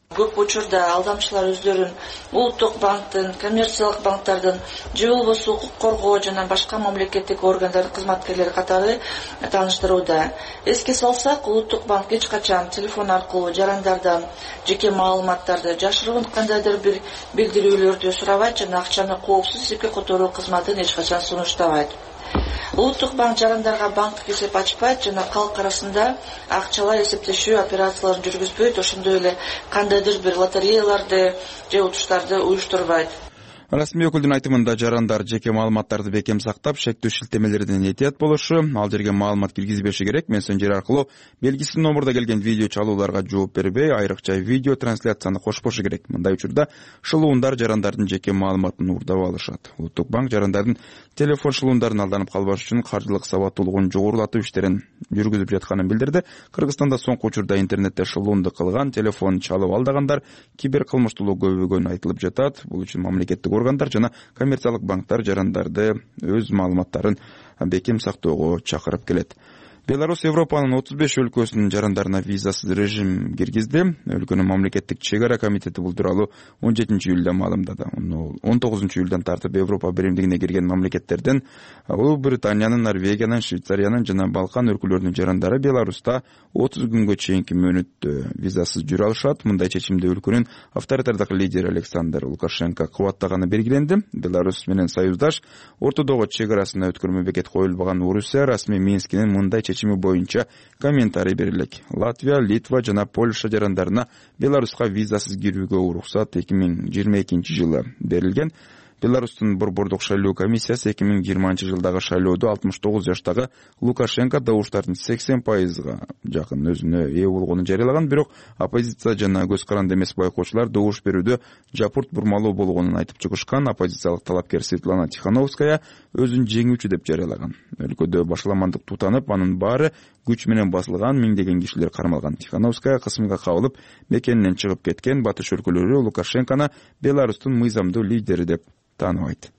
Көп учурда алдамчылар өздөрүн улуттук банктын, коммерциялык банктардын же болбосо укук коргоо жана башка мамлекеттик органдардын кызматкерлери катары тааныштырууда. Эске салсак, улуттук банк эч качан телефон аркылуу жарандардан жеке маалыматтарды жашыруун кандайдыр бир билдирүүлөрдү сурабайт жана акчаны коопсуз эсепке которуу кызматын эч качан сунуштабайт. Улуттук банк жарандарга банктык эсеп ачпайт жана калк арасында акчалар эсептешүү операцияларын жүргүзбөйт, ошондой эле кандайдыр бир лотереяларды же утуштарды уюштурбайт. Расмий өкүлдүн айтымында жарандар жеке маалыматтарды бекем сактап, шектүү шилтемелерден этият болушу, ал жерге маалымат киргизбеши керек. Мессенджер аркылуу белгисиз номурда келген видео чалууларга жооп бербей, айрыкча видео трансляцияны кошпошу керек. Мындай учурда шылуундар жарандардын жеке маалыматын уурдап алышат. Улуттук банк жарандардын телефон шылуундарын алданып калбаш үчүн каржылык сабаттуулугун жогорулатуу иштерин жүргүзүп жатканын билдирди. Кыргызстанда соңку учурда интернетте шылуунду кылган, телефон чалып алдагандар кибер кылмыштуулук көбөйгөнү айтылып жатат. Бул үчүн мамлекеттик органдар жана коммерциялык банктар жарандарды өз маалыматтарын бекем сактоого чакырып келет. Беларусь Европанын 35 өлкөсүнүн жарандарына визасыз режим киргизди. Өлкөнүн мамлекеттик чек ара комитети бул тууралуу 17-июлда маалымдады. 19-июлдан тартып Европа биримдигине кирген мамлекеттерден Улуу Британиянын, Норвегиянын, Швейцариянын жана Балкан өлкөлөрүнүн жарандары Беларуста 30 күнгө чейинки мөөнөттө визасыз жүрө алышат. Мындай чечимди өлкөнүн авторитардык лидери Александр Лукашенко кубаттаганы белгиленди. Беларусь менен союздаш ортодогу чек арасына өткөрмө бекет коюлбаган Орусия расмий Минскинин мындай чечими боюнча комментарий берилек. Латвия, Литва жана Польша жарандарына Беларуска визасыз кирүүгө уруксат 2022 жылы берилген. Беларустун борбордук шайлоо комиссиясы 2020 жылдагы шайлоодо 69 жаштагы Лукашенко добуштардын 80%га жакын өзүнө ээ болгонун жарыялаган, бирок оппозиция жана көз каранды эмес байкоочулар добуш берүүдө жапырт бурмалоо болгонун айтып чыгышкан. Оппозициялык талапкер Светлана Тихановская өзүн жеңүүчү деп жарыялаган. Өлкөдө башаламандык тутанып, анын баары күч менен басылган, миңдеген кишилер кармалган. Тихановская кысымга кабылып, мекенинен чыгып кеткен. Батыш өлкөлөрү Лукашенкону Беларустун мыйзамдуу лидери деп тааныбайт.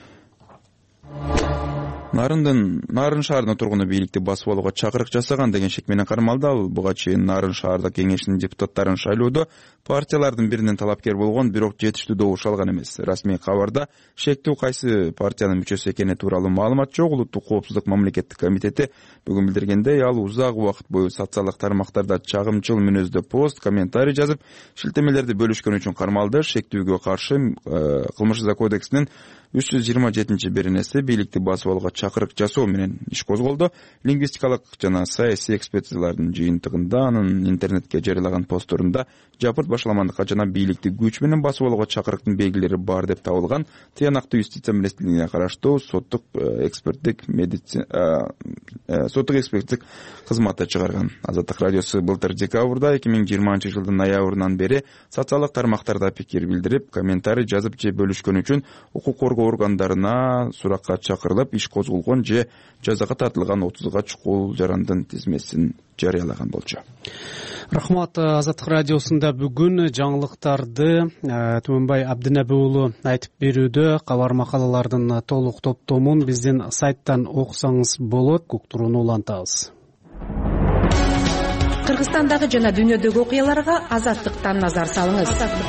Нарын шаарынын тургуну бийликти басып алууга чакырык жасаган деген шек менен кармалды. Ал буга чейин Нарын шаардык кеңешинин депутаттарын шайлоодо партиялардын биринен талапкер болгон, бирок жетиштүү добуш алган эмес. Расмий кабарда шектүү кайсы партиянын мүчөсү экени тууралуу маалымат жок. Улуттук коопсуздук мамлекеттик комитети бүгүн билдиргендей, ал узак убакыт бою социалдык тармактарда чагымчыл мүнөздө пост, комментарий жазып, шилтемелерди бөлүшкөн үчүн кармалды. Шектүүгө каршы кылмыш кодексинин 327-беренеси бийликти басып алууга чакырык жасоо менен иш козголду. Лингвистикалык жана саясий экспертизалардын жыйынтыгында анын интернетке жарыялаган постторунда жапырт башаламандыкка жана бийликти күч менен басып алууга чакырыктын белгилери бар деп табылган. Тыянактуу юстиция министрлигине караштуу соттук эксперттик кызматы чыгарган. Азаттык радиосу былтыр декабрда 2020 жылдын ноябрынан бери социалдык тармактарда пикир билдирип, комментарий жазып же бөлүшкөн үчүн укук коргоо органдарына суракка чакырылып, иш козголгон же жазага тартылган 30га чукул жарандын тизмесин жарыялаган болчу. Рахмат. Азаттык радиосунда бүгүн жаңылыктарды Түмөнбай Абдинеби уулу айтып берүүдө. Кабар макалалардын толук топтомун биздин сайттан окусаңыз болот. Уктурууну улантабыз. Кыргызстандагы жана дүйнөдөгү окуяларга Азаттыктан назар салыңыз.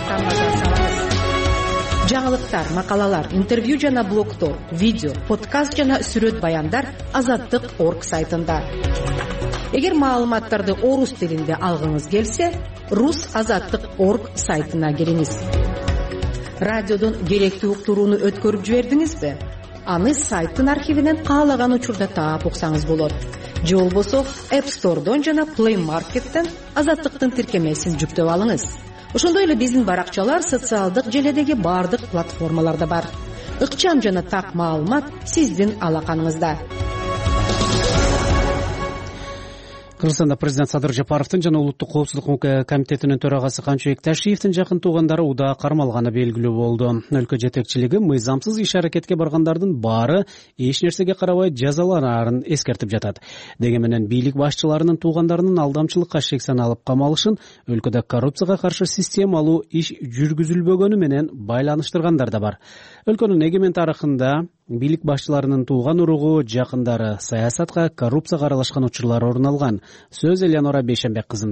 Жаңылыктар, макалалар, интервью жана блогтор, видео, подкаст жана сүрөт баяндар Азаттык.орг сайтында. Эгер маалыматтарды орус тилинде алгыңыз келсе, rusazаттык.орг сайтына кириңиз. Радиодон керектүү уктурууну өткөрүп жибердиңизби? Аны сайттын архивинен каалаган учурда таап уксаңыз болот. Же болбосо App Store'дон жана Play Market'тен Азаттыктын тиркемесин жүктөп алыңыз. Ошондой эле биздин баракчалар социалдык желедеги бардык платформаларда бар. Ыкчам жана так маалымат сиздин алаканыңызда. Кыргызстанда президент Садыр Жапаровдун жана улуттук коопсуздук комитетинин төрагасы Канчыбек Ташиевдин жакын туугандары уда кармалганы белгилүү болду. Өлкө жетекчилиги мыйзамсыз иш-аракетке баргандардын баары эч нерсеге карабай жазаланарын эскертип жатат. Деген менен бийлик башчыларынын туугандарынын алдамчылыкка шек саналып камалышын өлкөдө коррупцияга каршы системалуу иш жүргүзүлбөгөнү менен байланыштыргандар да бар. Өлкөнүн эгемен тарыхында бийлик башчыларынын тууган уругу, жакындары саясатка, коррупцияга аралашкан учурлар орун алган. Сөз Элеонора Бейшенбек кызында.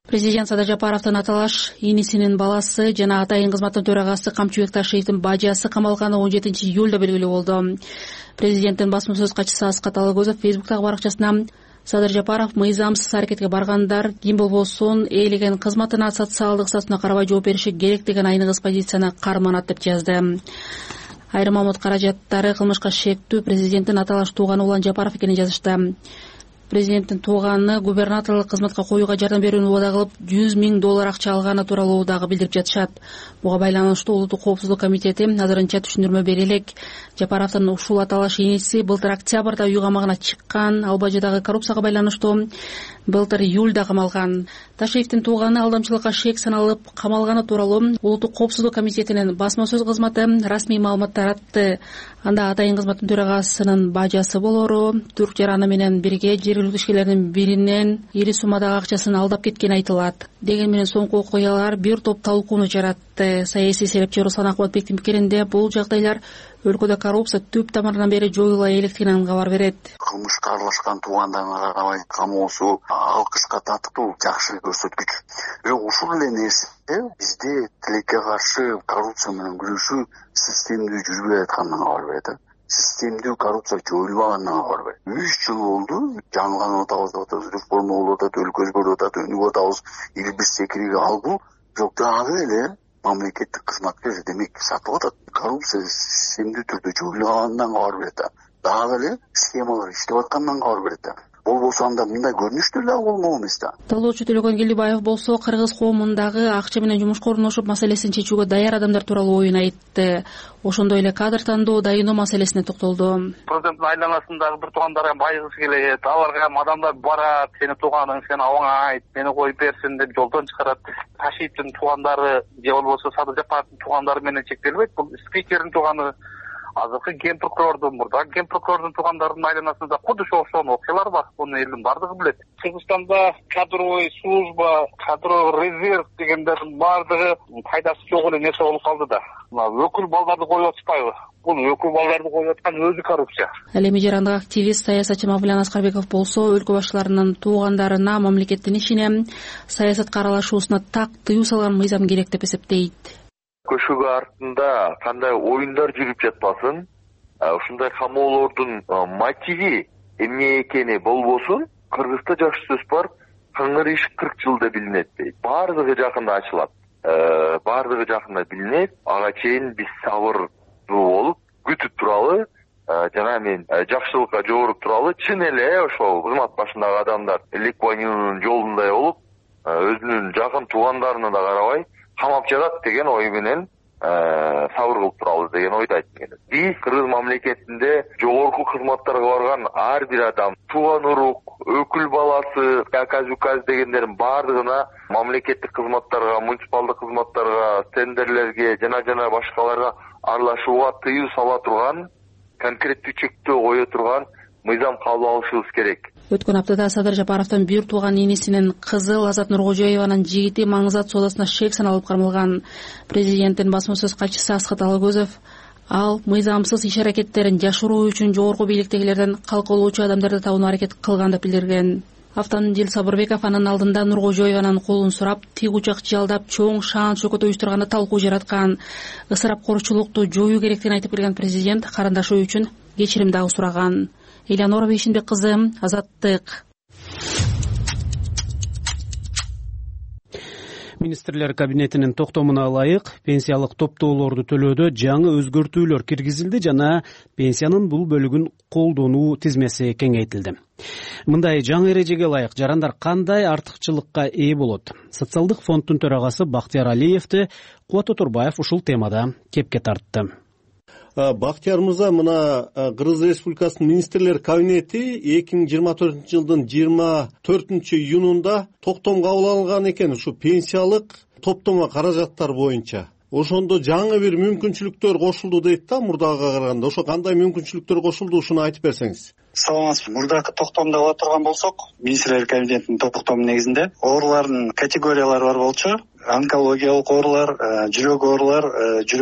Президент Садыр Жапаровдун аталаш инисинин баласы жана атайын кызматтын төрагасы Камчыбек Ташиевдин бажасы камалганы 17 июлда белгилүү болду. Президенттин басма сөз катчысы Аскат Алагөзов Фейсбуктагы баракчасына Садыр Жапаров мыйзамсыз аракетке баргандар ким болбосун ээлеген кызматына социалдык статусуна карабай жооп бериши керек деген айныгыс позицияны карманат деп жазды. Айрым амот каражаттары кылмышка шектүү президенттин аталаш тууганы Улан Жапаров экенин жазышты. Президенттин тууганы губернаторлук кызматка коюуга жардам берүүнү убада кылып $100,000 акча алганы тууралуу дагы билдирип жатышат. Буга байланыштуу Улуттук коопсуздук комитети азырынча түшүндүрмө бере элек. Жапаровдун ушул аталаш иниси былтыр октябрда үй камагына чыккан, ал бажыдагы коррупцияга байланыштуу былтыр июлда камалган. Ташиевдин тууганы алдамчылыкка шек саналып камалганы тууралуу Улуттук коопсуздук комитетинин басма сөз кызматы расмий маалымат таратты. Анда атайын кызматтын төрагасынын бажасы болору Түрк жараны менен бирге жергиликтүү ишкерлердин биринен ири суммадагы акчасын алдап кеткени айтылат. Деген менен соңку окуялар бир топ талкууну жаратты. Саясий серепчи Руслан Акбатбектин пикиринде бул жагдайлар өлкөдө коррупция түп тамырынан бери жоюла электигинен кабар берет. Кылмышка аралашкан туугандарына карабай камоосу алкышка татыктуу жакшы көрсөткүч. Ушул эле нерсе бизде тилекке каршы коррупция менен күрөшүү системдүү жүрбөй атканынан кабар берет. Системдүү коррупция жоюлбаганынан кабар берет. 3 жыл болду, жаңыланып атабыз, реформа болуп атат, өлкө өзгөрүп атат, өнүгүп атабыз, эл бир секириги алгу. Жок, дагы эле мамлекеттик кызматкер демек сатылып атат. Коррупция системдүү түрдө жоюлганынан кабар берет. Дагы эле схемалар иштеп атканынан кабар берет. Болбосо анда мындай көрүнүштөр дагы болмок эмес да. Талоочу Төлөгөн Келдибаев болсо кыргыз коомундагы акча менен жумушка орношуп маселесин чечүүгө даяр адамдар тууралуу оюн айтты. Ошондой эле кадр тандоо, дайыноо маселесине токтолду. Президенттин айланасындагы бир туугандары байгысы келет, аларга адамдар барат, сени тууганың, сен абаңа айт, мени коюп берсин деп жолдон чыгарат. Ташиевдин туугандары же болбосо Садыр Жапаровдун туугандары менен чектелбейт. Бул спикердин тууганы, азыркы ген прокурордун, мурдагы ген прокурордун туугандарынын айланасында куду ошол окуялар бар. Муну элдин бардыгы билет. Кыргызстанда кадровый служба, кадровый резерв дегендердин бардыгы пайдасы жок эле нерсе болуп калды да. Өкүл балдарды коюп атышпайбы? Бул өкүл балдарды коюп аткан өзү коррупция. Ал эми жарандык активист, саясатчы Мавлян Аскарбеков болсо өлкө башчыларынын туугандарына мамлекеттин ишине, саясатка аралашуусуна так тыюу салган мыйзам керек деп эсептейт. Көшөгө артында кандай оюндар жүрүп жатпасын, ушундай камоолордун мотиви эмне экени болбосун, Кыргызда жакшы сөз бар, кыңгыр иш 40 жылда билинет дейт. Бардыгы жакында ачылат. Бардыгы жакында билинет. Ага чейин биз сабырдуу болуп, күтүп туралы, жана мен жакшылыкка жооруп туралы, чын эле ошол кызмат башындагы адамдар Лик Куаньюнун жолундай болуп, өзүнүн жакын туугандарына да карабай камап жатат деген ой менен сабыр кылып туралы деген ойду айтып келет. Биз Кыргыз мамлекетинде жогорку кызматтарга барган ар бир адам, тууган урук, өкүл баласы, указ дегендердин бардыгына мамлекеттик кызматтарга, муниципалдык кызматтарга, тендерлерге жана башкаларга аралашууга тыюу сала турган, конкреттүү чектөө кое турган мыйзам кабыл алышыбыз керек. Өткөн аптада Садыр Жапаровдун бир тууган инисинин кызы Лазат Нуркожоеванын жигити Маңызат соодасына шек саналып кармалган. Президенттин басма сөз катчысы Аскат Алагөзов ал мыйзамсыз иш аракеттерин жашыруу үчүн жогорку бийликтегилерден калкалоочу адамдарды табууну аракет кылган деп билдирген. Автандил Сабырбеков анын алдында Нуркожоеванын колун сурап, тиг учак жалдап, чоң шаан чөкөт уюштурганда талкуу жараткан, ысырапкорчулукту жоюу керектигин айтып келген президент карындашы үчүн кечирим дагы сураган. Элеонора Бейшинбек кызы, Азаттык. Министрлер кабинетинин токтомуна ылайык пенсиялык топтоолорду төлөөдө жаңы өзгөртүүлөр киргизилди жана пенсиянын бул бөлүгүн колдонуу тизмеси кеңейтилди. Мындай жаңы эрежеге ылайык жарандар кандай артыкчылыкка ээ болот? Социалдык фонддун төрагасы Бактияр Алиевди Кубат Отурбаев ушул темада кепке тартты. Бактияр мырза, мына Кыргыз Республикасынын министрлер кабинети 2024 жылдын 24 июнунда токтом кабыл алган экен ушу пенсиялык топтомо каражаттар боюнча. Ошондо жаңы бир мүмкүнчүлүктөр кошулду дейт да, мурдагыга караганда. Ошо кандай мүмкүнчүлүктөр кошулду, ушуну айтып берсеңиз. Саламатсызбы. Мурдагы токтомдо ала турган болсок, министрлер кабинетинин токтому негизинде оорулардын категориялары бар болчу. Онкологиялык оорулар, жүрөк оорулар,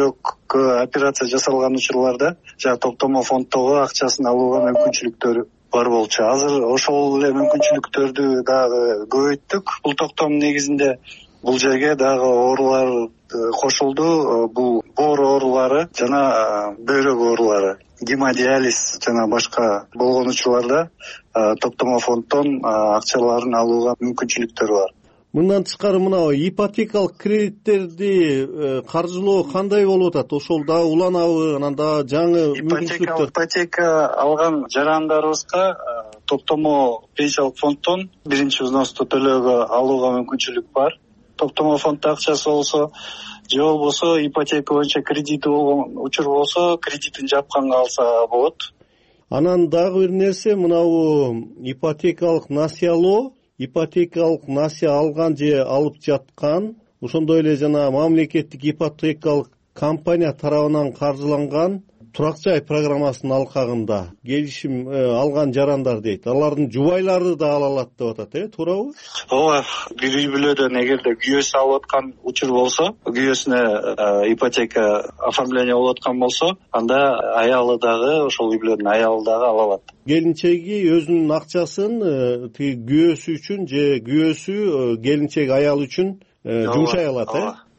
жүрөккө операция жасалган учурларда жаңы токтомо фонддогу акчасын алууга мүмкүнчүлүктөр бар болчу. Азыр ошол эле мүмкүнчүлүктөрдү дагы көбөйттүк. Бул токтом негизинде бул жерге дагы оорулар кошулду. Бул боор оорулары жана бөйрөк оорулары, гемодиализ жана башка болгон учурларда топтомо фонддон акчаларын алууга мүмкүнчүлүктөр бар. Мындан тышкары мына ипотекалык кредиттерди каржылоо кандай болуп атат? Ошол дагы уланабы? Анан дагы жаңы мүмкүнчүлүктөр? Ипотека алган жарандарыбызга топтомо пенсиялык фонддон биринчи взносду төлөөгө алууга мүмкүнчүлүк бар. Топтомо фонддо акчасы болсо же болбосо ипотека боюнча кредити болгон учур болсо кредитин жапканга алса болот. Анан дагы бир нерсе, мынабу ипотекалык насыялоо, ипотекалык насыя алган же алып жаткан, ошондой эле жана мамлекеттик ипотекалык компания тарабынан каржыланган турак жай программасынын алкагында келишим алган жарандар дейт. Алардын жубайлары да ала алат деп атат, туурабы? Ооба, бир үй бүлөдөн эгерде күйөөсү алып аткан учур болсо, күйөөсүнө ипотека оформление болуп аткан болсо, анда аялы дагы, ошол үй бүлөнүн аялы дагы ала алат. Келинчеги өзүнүн акчасын тиги күйөөсү үчүн же күйөөсү келинчек аял үчүн жумшай алат,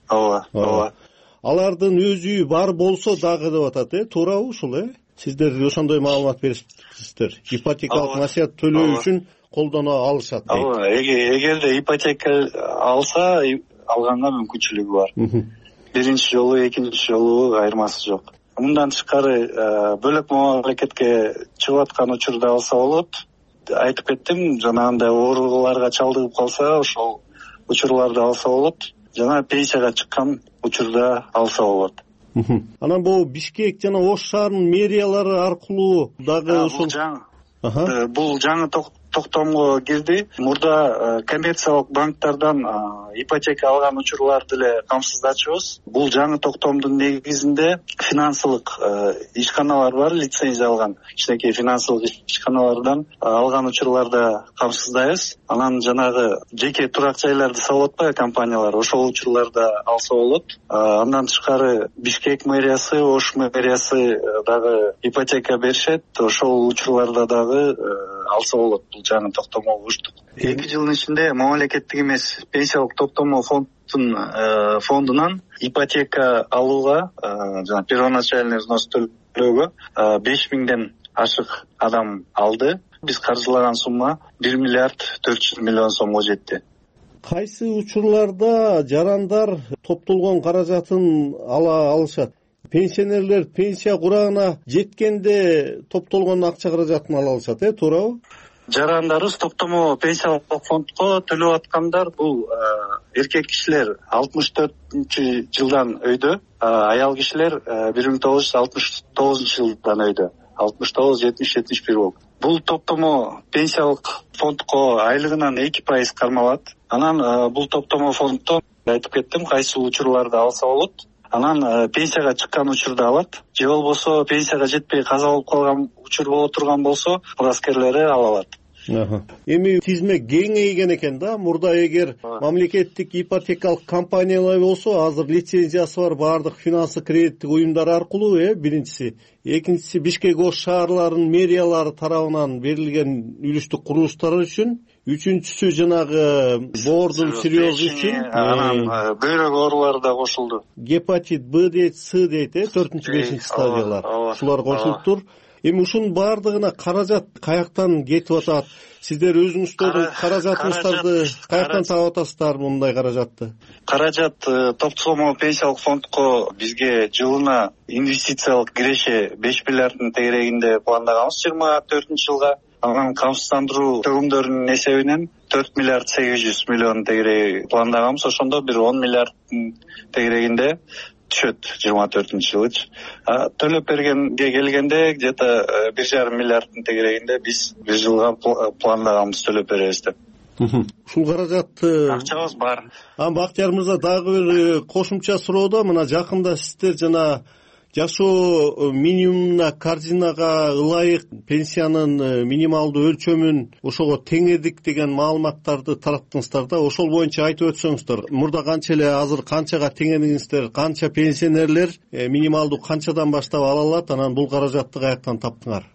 Ооба. Алардын өз үйү бар болсо дагы деп атат, туурабы ушул, Сиздер ошондой маалымат берипсиздер. Ипотекалык насыя төлөө үчүн колдоно алышат дейт. Ооба, эгерде ипотека алса, алганга мүмкүнчүлүгү бар. Биринчи жолу, экинчи жолу айырмасы жок. Мындан тышкары бөлөк мамлекетке чыгып аткан учурда алса болот. Айтып кеттим, жанагындай ооруларга чалдыгып калса, ошол учурларды алса болот. Жана пенсияга чыккан учурда алса болот. Анан бул Бишкек жана Ош шаарынын мэриялары аркылуу дагы ушул бул жаңы токтомго кирди. Мурда коммерциялык банктардан ипотека алган учурларды эле камсыздачубуз. Бул жаңы токтомдун негизинде финансылык ишканалар бар, лицензия алган кичинекей финансылык ишканалардан алган учурларда камсыздайбыз. Анан жанагы жеке турак жайларды салып атпайбы компаниялар, ошол учурларда алса болот. Андан тышкары Бишкек мэриясы, Ош мэриясы дагы ипотека беришет. Ошол учурларда дагы алса болот. Бул жаңы токтомго угуштук. 2 жылдын ичинде мамлекеттик эмес пенсиялык топтомо фондунан ипотека алууга жана первоначальный взнос төлөөгө 5000ден ашык адам алды. Биз каржылаган сумма 1 миллиард 400 миллион сомго жетти. Кайсы учурларда жарандар топтолгон каражатын ала алышат? Пенсионерлер пенсия курагына жеткенде топтолгон акча каражатын ала алышат, туурабы? Жарандарыбыз топтомо пенсиялык фондко төлөп аткандар бул эркек кишилер 64-жылдан өйдө, аял кишилер 1969-жылдан өйдө. 69, 70, 71 болуп. Бул топтомо пенсиялык фондко айлыгынан 2% кармалат. Анан бул топтомо фонддон айтып кеттим, кайсы учурларда алса болот. Анан пенсияга чыккан учурда алат. Же болбосо пенсияга жетпей каза болуп калган учур боло турган болсо, мураскерлери ала алат. Эми тизме кеңейген экен да. Мурда эгер мамлекеттик ипотекалык компаниялар болсо, азыр лицензиясы бар баардык финансы кредиттик уюмдар аркылуу, биринчиси. Экинчиси Бишкек Ош шаарларынын мэриялары тарабынан берилген үлүштүк курулуштар үчүн. Үчүнчүсү жанагы боордун сирьёзу үчүн. Анан бөйрөк оорулары да кошулду. Гепатит Б дейт, С дейт, 4-5 стадиялар. Ушулар кошулуптур. Эми ушунун баардыгына каражат каяктан кетип атат? Сиздер өзүңүздөрдүн каражатыңыздарды каяктан таап атасыздар мындай каражатты? Каражат топтомо пенсиялык фондко бизге жылына инвестициялык киреше 5 миллиарддын тегерегинде пландаганбыз 24-жылга. Анан камсыздандыруу төгүмдөрүнүн эсебинен 4 миллиард 800 миллион тегереги пландаганбыз. Ошондо бир 10 миллиарддын тегерегинде түшөт 24-жылычы. Төлөп бергенге келгенде где-то 1,5 миллиарддын тегерегинде биз бир жылга пландаганбыз төлөп беребиз деп. Ушул каражатты акчабыз бар. Бактияр мырза, дагы бир кошумча суроо да, мына жакында сиздер жана жашоо минимумуна корзинага ылайык пенсиянын минималдуу өлчөмүн ошого теңедик деген маалыматтарды тараттыңыздар да. Ошол боюнча айтып өтсөңүздөр. Мурда канча эле, азыр канчага теңедиңиздер? Канча пенсионерлер минималдуу канчадан баштап ала алат? Анан бул каражатты каяктан таптыңар?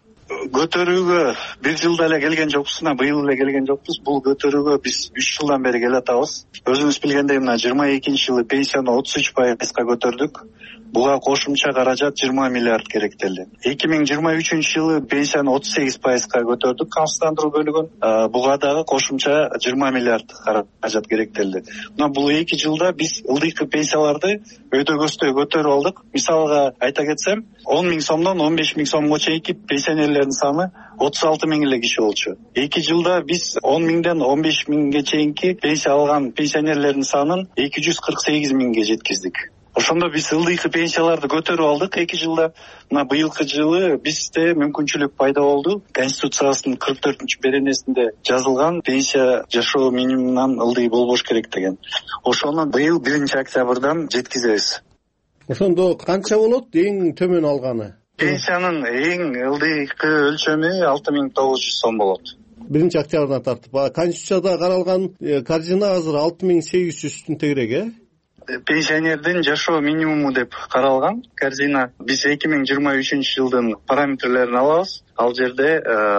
көтөрүүгө бир жылда эле келген жокпуз, быйыл эле келген жокпуз. Бул көтөрүүгө биз 3 жылдан бери келатабыз. Өзүңүз билгендей, мына 22 жылы пенсияны 33%га көтөрдүк. Буга кошумча каражат 20 миллиард керектелди. 2023 жылы пенсияны 38%га көтөрдүк, камсыздандыруу бөлүгүн. Буга дагы кошумча 20 миллиард каражат керектелди. Мына бул 2 жылда биз ылдыйкы пенсияларды өйдөгөстөй көтөрүп алдык. Мисалга айта кетсем, 10 миң сомдон 15 миң сомго чейинки пенсионерлердин саны 36 миң эле киши болчу. 2 жылда биз 10 миңден 15 миңге чейинки пенсия алган пенсионерлердин санын 248 миңге жеткиздик. Ошондо биз ылдыйкы пенсияларды көтөрүп алдык 2 жылда. Мына быйылкы жылы бизде мүмкүнчүлүк пайда болду. Конституциябыздын 44-беренесинде жазылган пенсия жашоо минимумунан ылдый болбош керек деген. Ошону быйыл 1-октябрдан жеткизебиз. Ошондо канча болот эң төмөн алганы? Пенсиянын эң ылдыйкы өлчөмү 6900 сом болот. 1-октябрдан тартып. Конституцияда каралган каржына азыр 6800 тегерек, Пенсионердин жашоо минимуму деп каралган корзина. Биз 2023 жылдын параметрлерин алабыз. Ал жерде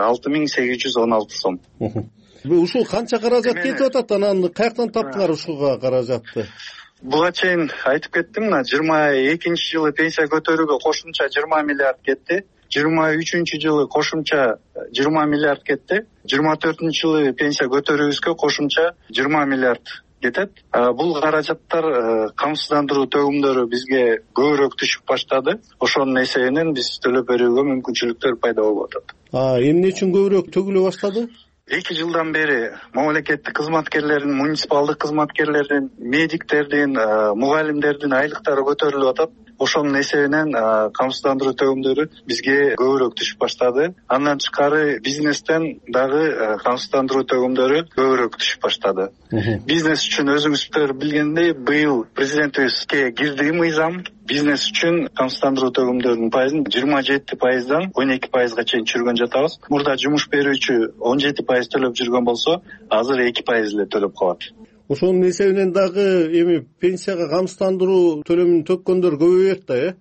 6816 сом. Ушул канча каражат кетип атат? Анан каяктан таптыңар ушуга каражатты? Буга чейин айтып кеттим, 22 жылы пенсия көтөрүүгө кошумча 20 миллиард кетти. 23 жылы кошумча 20 миллиард кетти. 24 жылы пенсия көтөрүүбүзгө кошумча 20 миллиард кетет. Бул каражаттар камсыздандыруу төгүмдөрү бизге көбүрөөк түшүп баштады. Ошонун эсебинен биз төлөп берүүгө мүмкүнчүлүктөр пайда болуп атат. Эмне үчүн көбүрөөк төгүлө баштады? 2 жылдан бери мамлекеттик кызматкерлердин, муниципалдык кызматкерлердин, медиктердин, мугалимдердин айлыктары көтөрүлүп атат. Ошонун эсебинен камсыздандыруу төгүмдөрү бизге көбүрөөк түшүп баштады. Андан тышкары бизнестен дагы камсыздандыруу төгүмдөрү көбүрөөк түшүп баштады. Бизнес үчүн өзүңүздөр билгендей, быйыл президентибизге кирди мыйзам. Бизнес үчүн камсыздандыруу төгүмдөрүнүн пайызын 27%дан 12%га чейин түшүргөн жатабыз. Мурда жумуш берүүчү 17% төлөп жүргөн болсо, азыр 2% эле төлөп калат. Ошонун эсебинен дагы эми пенсияга камсыздандыруу төлөмүн төккөндөр көбөйөт да,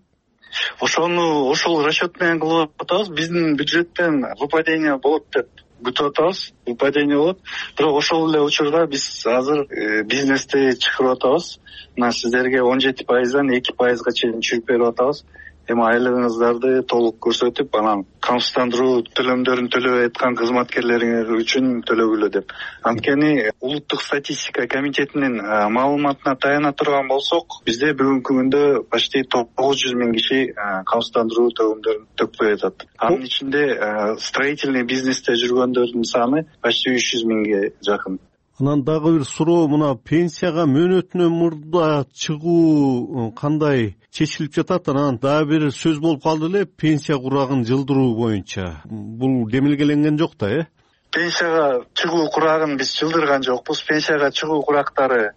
Ошол расчет менен кылып атабыз. Биздин бюджеттен выпадение болот деп күтүп атабыз. Выпадение болот. Бирок ошол эле учурда биз азыр бизнести чыгарып атабыз. Мына сиздерге 17%дан 2%га чейин түшүрүп берип атабыз. Эми айлыгыңыздарды толук көрсөтүп, анан камсыздандыруу төлөмдөрүн төлөбөй аткан кызматкерлериңер үчүн төлөгүлө деп. Анткени улуттук статистика комитетинин маалыматына таяна турган болсок, бизде бүгүнкү күндө почти 900 миң киши камсыздандыруу төлөмдөрүн төкпөй атат. Анын ичинде строительный бизнесте жүргөндөрдүн саны почти 300 миңге жакын. Анан дагы бир суроо, мына пенсияга мөөнөтүнөн мурда чыгуу кандай чечилип жатат? Анан дагы бир сөз болуп калды эле, пенсия курагын жылдыруу боюнча. Бул демилгеленген жок да, Пенсияга чыгуу курагын биз жылдырган жокпуз. Пенсияга чыгуу курактары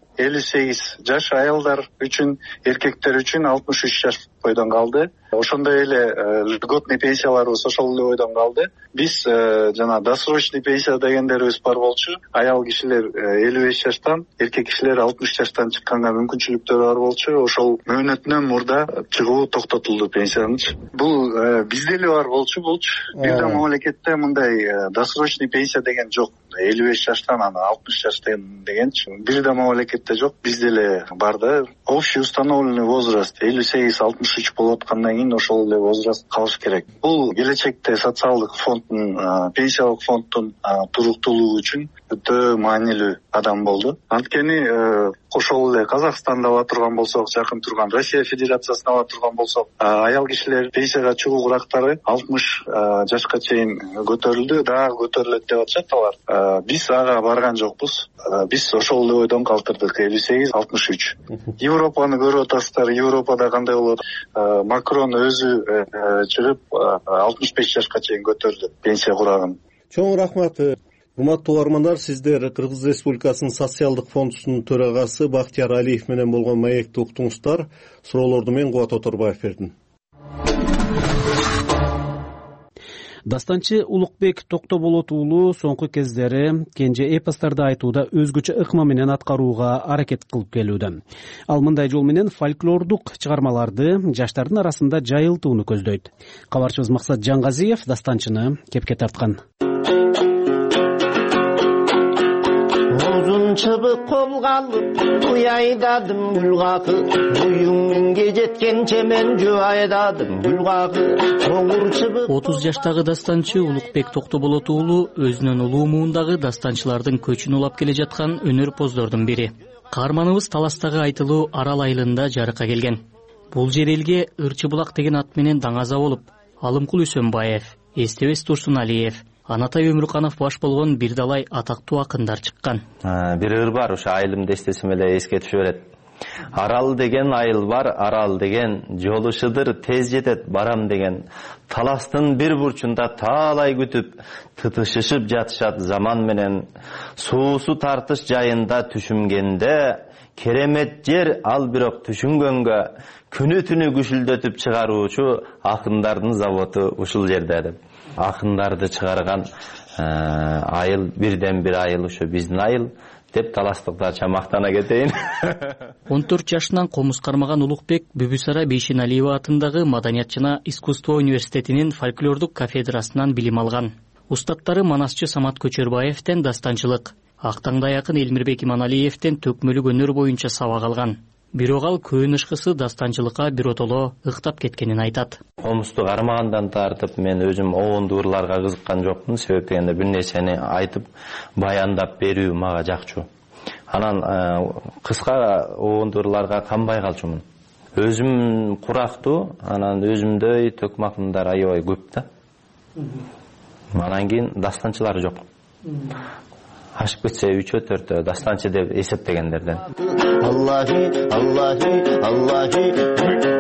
58 жаш аялдар үчүн, эркектер үчүн 63 жаш бойдон калды. Ошондой эле льготный пенсияларыбыз ошол эле бойдон калды. Биз жана досрочный пенсия дегендерибиз бар болчу. Аял кишилер 55 жаштан, эркек кишилер 60 жаштан чыкканга мүмкүнчүлүктөрү бар болчу. Ошол мөөнөтүнөн мурда чыгуу токтотулду пенсиянын. Бул бизде эле бар болчу. Бир да мамлекетте мындай досрочный пенсия деген жок. 55 жаштан аны 60 жаштан дегенчи бир да мамлекетте жок. Бизде эле бар да. Общий установленный возраст 58-63 болуп аткандан кийин ошол эле возраст калыш керек. Бул келечекте социалдык фонддун, пенсиялык фонддун туруктуулугу үчүн өтө маанилүү кадам болду. Анткени ошол эле Казакстанда ала турган болсок, жакын турган Россия Федерациясына ала турган болсок, аял кишилер пенсияга чыгуу курактары 60 жашка чейин көтөрүлдү, дагы көтөрүлөт деп атышат алар. Биз ага барган жокпуз. Биз ошол эле бойдон калтырдык, 58-63. Европаны көрүп атасыздар. Европада кандай болот? Макрон өзү чыгып 65 жашка чейин көтөрдү пенсия курагын. Чоң рахмат. Урматтуу угармандар, сиздер Кыргыз Республикасынын социалдык фондунун төрагасы Бактияр Алиев менен болгон маекти уктуңуздар. Суроолорду мен Кубат Оторбаев бердим. Дастанчы Улукбек Токтоболот уулу соңку кездери кенже эпостарды айтууда өзгөчө ыкма менен аткарууга аракет кылып келүүдө. Ал мындай жол менен фольклордук чыгармаларды жаштардын арасында жайылтууну көздөйт. Кабарчыбыз Максат Жаңгазиев дастанчыны кепке тарткан. Uzun çıbık kolga alıp uyaydadım gül kakı, uyumenge жеткенче мен жubайdadım gül kakı, oğur çıbık. 30 жаштагы дастанчы Улукбек Токтоболот уулу өзүнүн улуу муундагы дастанчылардын көчүн улап келе жаткан өнөр-поздордун бири. Каарманыбыз Таластагы айтылуу Арал айылында жарыкка келген. Бул жер элге Ырчы булак деген ат менен даңаза болуп, Алымкул Үсөнбаев, Эстебес Турсуналиев, Анатай Өмүрканов баш болгон бир далай атактуу акындар чыккан. Бир ыр бар, ошо айылымды эстесем эле эске түшө берет. Арал деген айыл бар, Арал деген жолушудыр, тез жетет барам деген. Таластын бир бурчунда таалай күтүп, тытышышып жатышат заман менен. Суусу тартыш жайында түшүнгенде, керемет жер ал бирок түшүнгөнгө, күнү түнү күшүлдөтүп чыгаруучу акындардын заводу ушул жерде деп. Акындарды чыгарган айыл бирден бир айыл ушу биздин айыл деп таластыктарча мактана кетейин. 14 жашынан комуз кармаган Улукбек Бүбүсара Бейшеналиева атындагы Маданият жана искусство университетинин фольклордук кафедрасынан билим алган. Устаттары Манасчы Самат Көчөрбаевден дастанчылык, Актаңдай акын Элмирбек Иманалиевден төкмөлүк өнөр боюнча сабак алган. Бирок ал көөнүшкысы дастанчылыкка биротоло ыктап кеткенин айтат. Комузду кармагандан тартып мен өзүм оонду ырларга кызыккан жокмун. Себеп дегенде бир нерсени айтып, баяндап берүү мага жакчу. Анан кыска оонду ырларга канбай калчумун. Өзүм курактуу, анан өзүмдөй төкмакымдар аябай көп да. Анан кийин дастанчылар жок. Ашып кетсе 3-4 дастанчы деп эсептегендерден. Аллахи, Аллахи, Аллахи.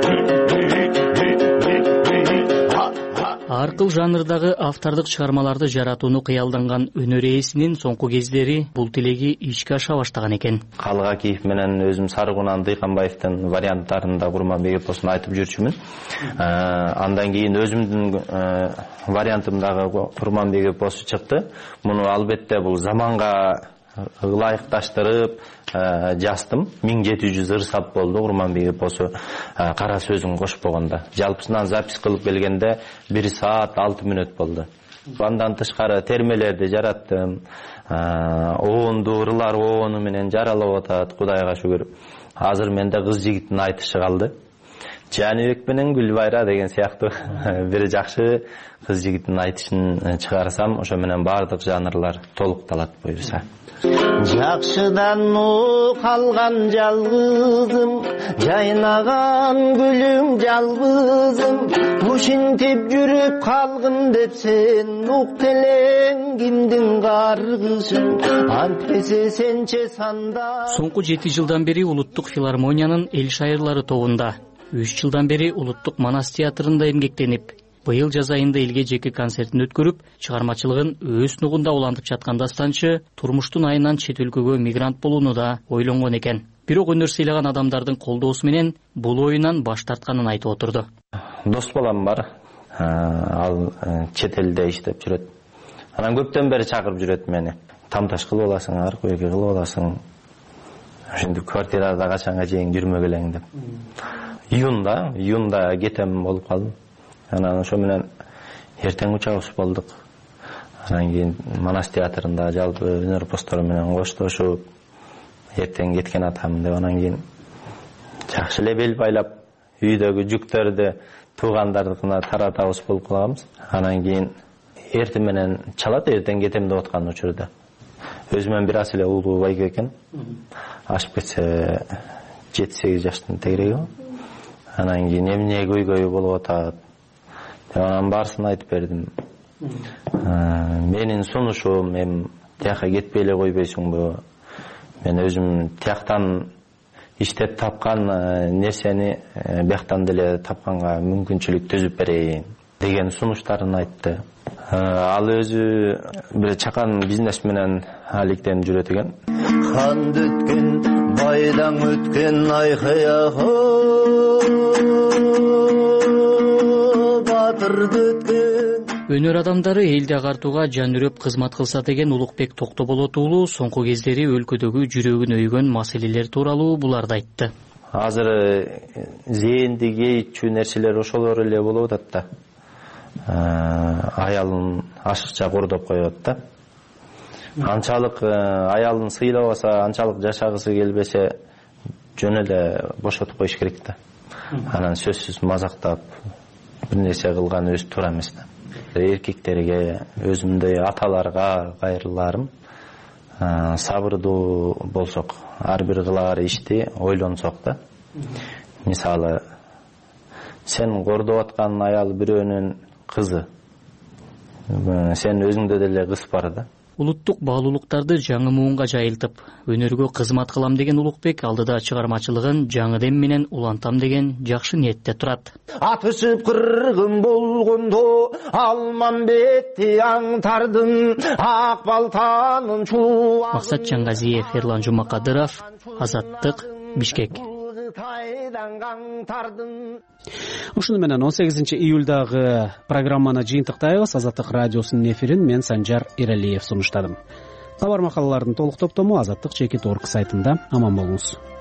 Ар кыл жанрдагы автордук чыгармаларды жаратууну кыялданган өнөр ээсинин соңку кездери бул тилеги ишке аша баштаган экен. Калгакиев менен өзүм Сарыгунан Дыйканбаевдин варианттарында Курманбек эпосун айтып жүрчүмүн. Андан кийин өзүмдүн вариантымдагы Курманбек эпосу чыкты. Муну албетте бул заманга ылайыкташтырып жаздым. 1700 ыр сап болду Курманбек эпосу кара сөзүн кошпогондо. Жалпысынан запись кылып келгенде 1 саат 6 мүнөт болду. Андан тышкары термелерди жараттым. Оонду ырлар оону менен жаралып атат, Кудайга шүгүр. Азыр менде кыз жигиттин айтышы калды. Жаныбек менен Гүлбайра деген сыяктуу бир жакшы кыз жигиттин айтышын чыгарсам, ошо менен бардык жанрлар толукталат буюрса. Жакшыдан калган жалгызым, жайнаган гүлүм жалгызым, ушинтип жүрүп калгын деп сен ук телең кимдин каргышын, антпесе сенче санда. Соңку 7 жылдан бери улуттук филармониянын эл шайырлары тобунда, 3 жылдан бери улуттук Манас театрында эмгектенип, быйыл жаз айында элге жеке концертин өткөрүп, чыгармачылыгын өз нугунда улантып жаткан дастанчы турмуштун айынан чет өлкөгө мигрант болууну да ойлонгон экен. Бирок өнөр сыйлаган адамдардын колдоосу менен бул оюнан баш тартканын айтып отурду. Дос балам бар. Ал чет элде иштеп жүрөт. Анан көптөн бери чакырып жүрөт мени. Тамташ кылып аласың, аркөйгө кылып аласың. Ошентип квартирада качанга чейин жүрмөгөлең деп. Июнда кетем болуп калдым. Анан ошо менен эртең учабыз болдук. Анан кийин Манас театрында жалпы өнөр постору менен коштошуп, эртең кеткен атам деп анан кийин жакшы эле бел байлап, үйдөгү жүктөрдү туугандардыкына таратабыз болуп калганбыз. Анан кийин эртең менен чалат, эртең кетем деп аткан учурда. Өзүмөн бир аз эле улуу байке экен. Ашып кетсе 7-8 жаштын тегереги. Анан кийин эмне көйгөй болуп атат. Анан барсын айтып бердим. Менин сунушум, мен тияка кетпей эле койбойсуңбу? Мен өзүм тияктан иштеп тапкан нерсени бияктан деле тапканга мүмкүнчүлүк түзүп берейин деген сунуштарын айтты. Ал өзү бир чакан бизнес менен алектенип жүрөт экен. Канды өткөн, байдан өткөн айкая батырды өткөн. өнөр адамдары элди агартууга жан үрөп кызмат кылса деген Улукбек Токтоболот уулу соңку кездери өлкөдөгү жүрөгүн өйгөн маселелер тууралуу буларды айтты. Азыр зээнди кейитчү нерселер ошолор эле болуп атат да. Аялын ашыкча кордоп коет да. Анчалык аялын сыйлабаса, анчалык жашагысы келбесе жөн эле бошотуп коюш керек да. Анан сөзсүз мазактап бир нерсе кылган өзү туура эмес да. Эркектерге, өзүмдөй аталарга кайрыларым, сабырдуу болсок, ар бир кылагар ишти ойлонсок да. Мисалы, сен кордоп аткан аял бирөөнүн кызы, сен өзүңдө деле кыз бар да. Улуттук баалуулуктарды жаңы муунга жайылтып, өнөргө кызмат кылам деген Улукбек алдыда чыгармачылыгын жаңы дем менен улантам деген жакшы ниетте турат. Атышып кыргын болгондо Алмамбетти аңтардым, ак балтанын чуа. Максат Жаңгазиев, Ерлан Жумакадыров, Азаттык, Бишкек. Ушуну менен 18-июлдагы программаны жыйынтыктайбыз. Азаттык радиосунун эфирин мен Санжар Эралиев сунуштадым. Кабар макалалардын толук топтому Азаттык.org сайтында. Аман болуңуз.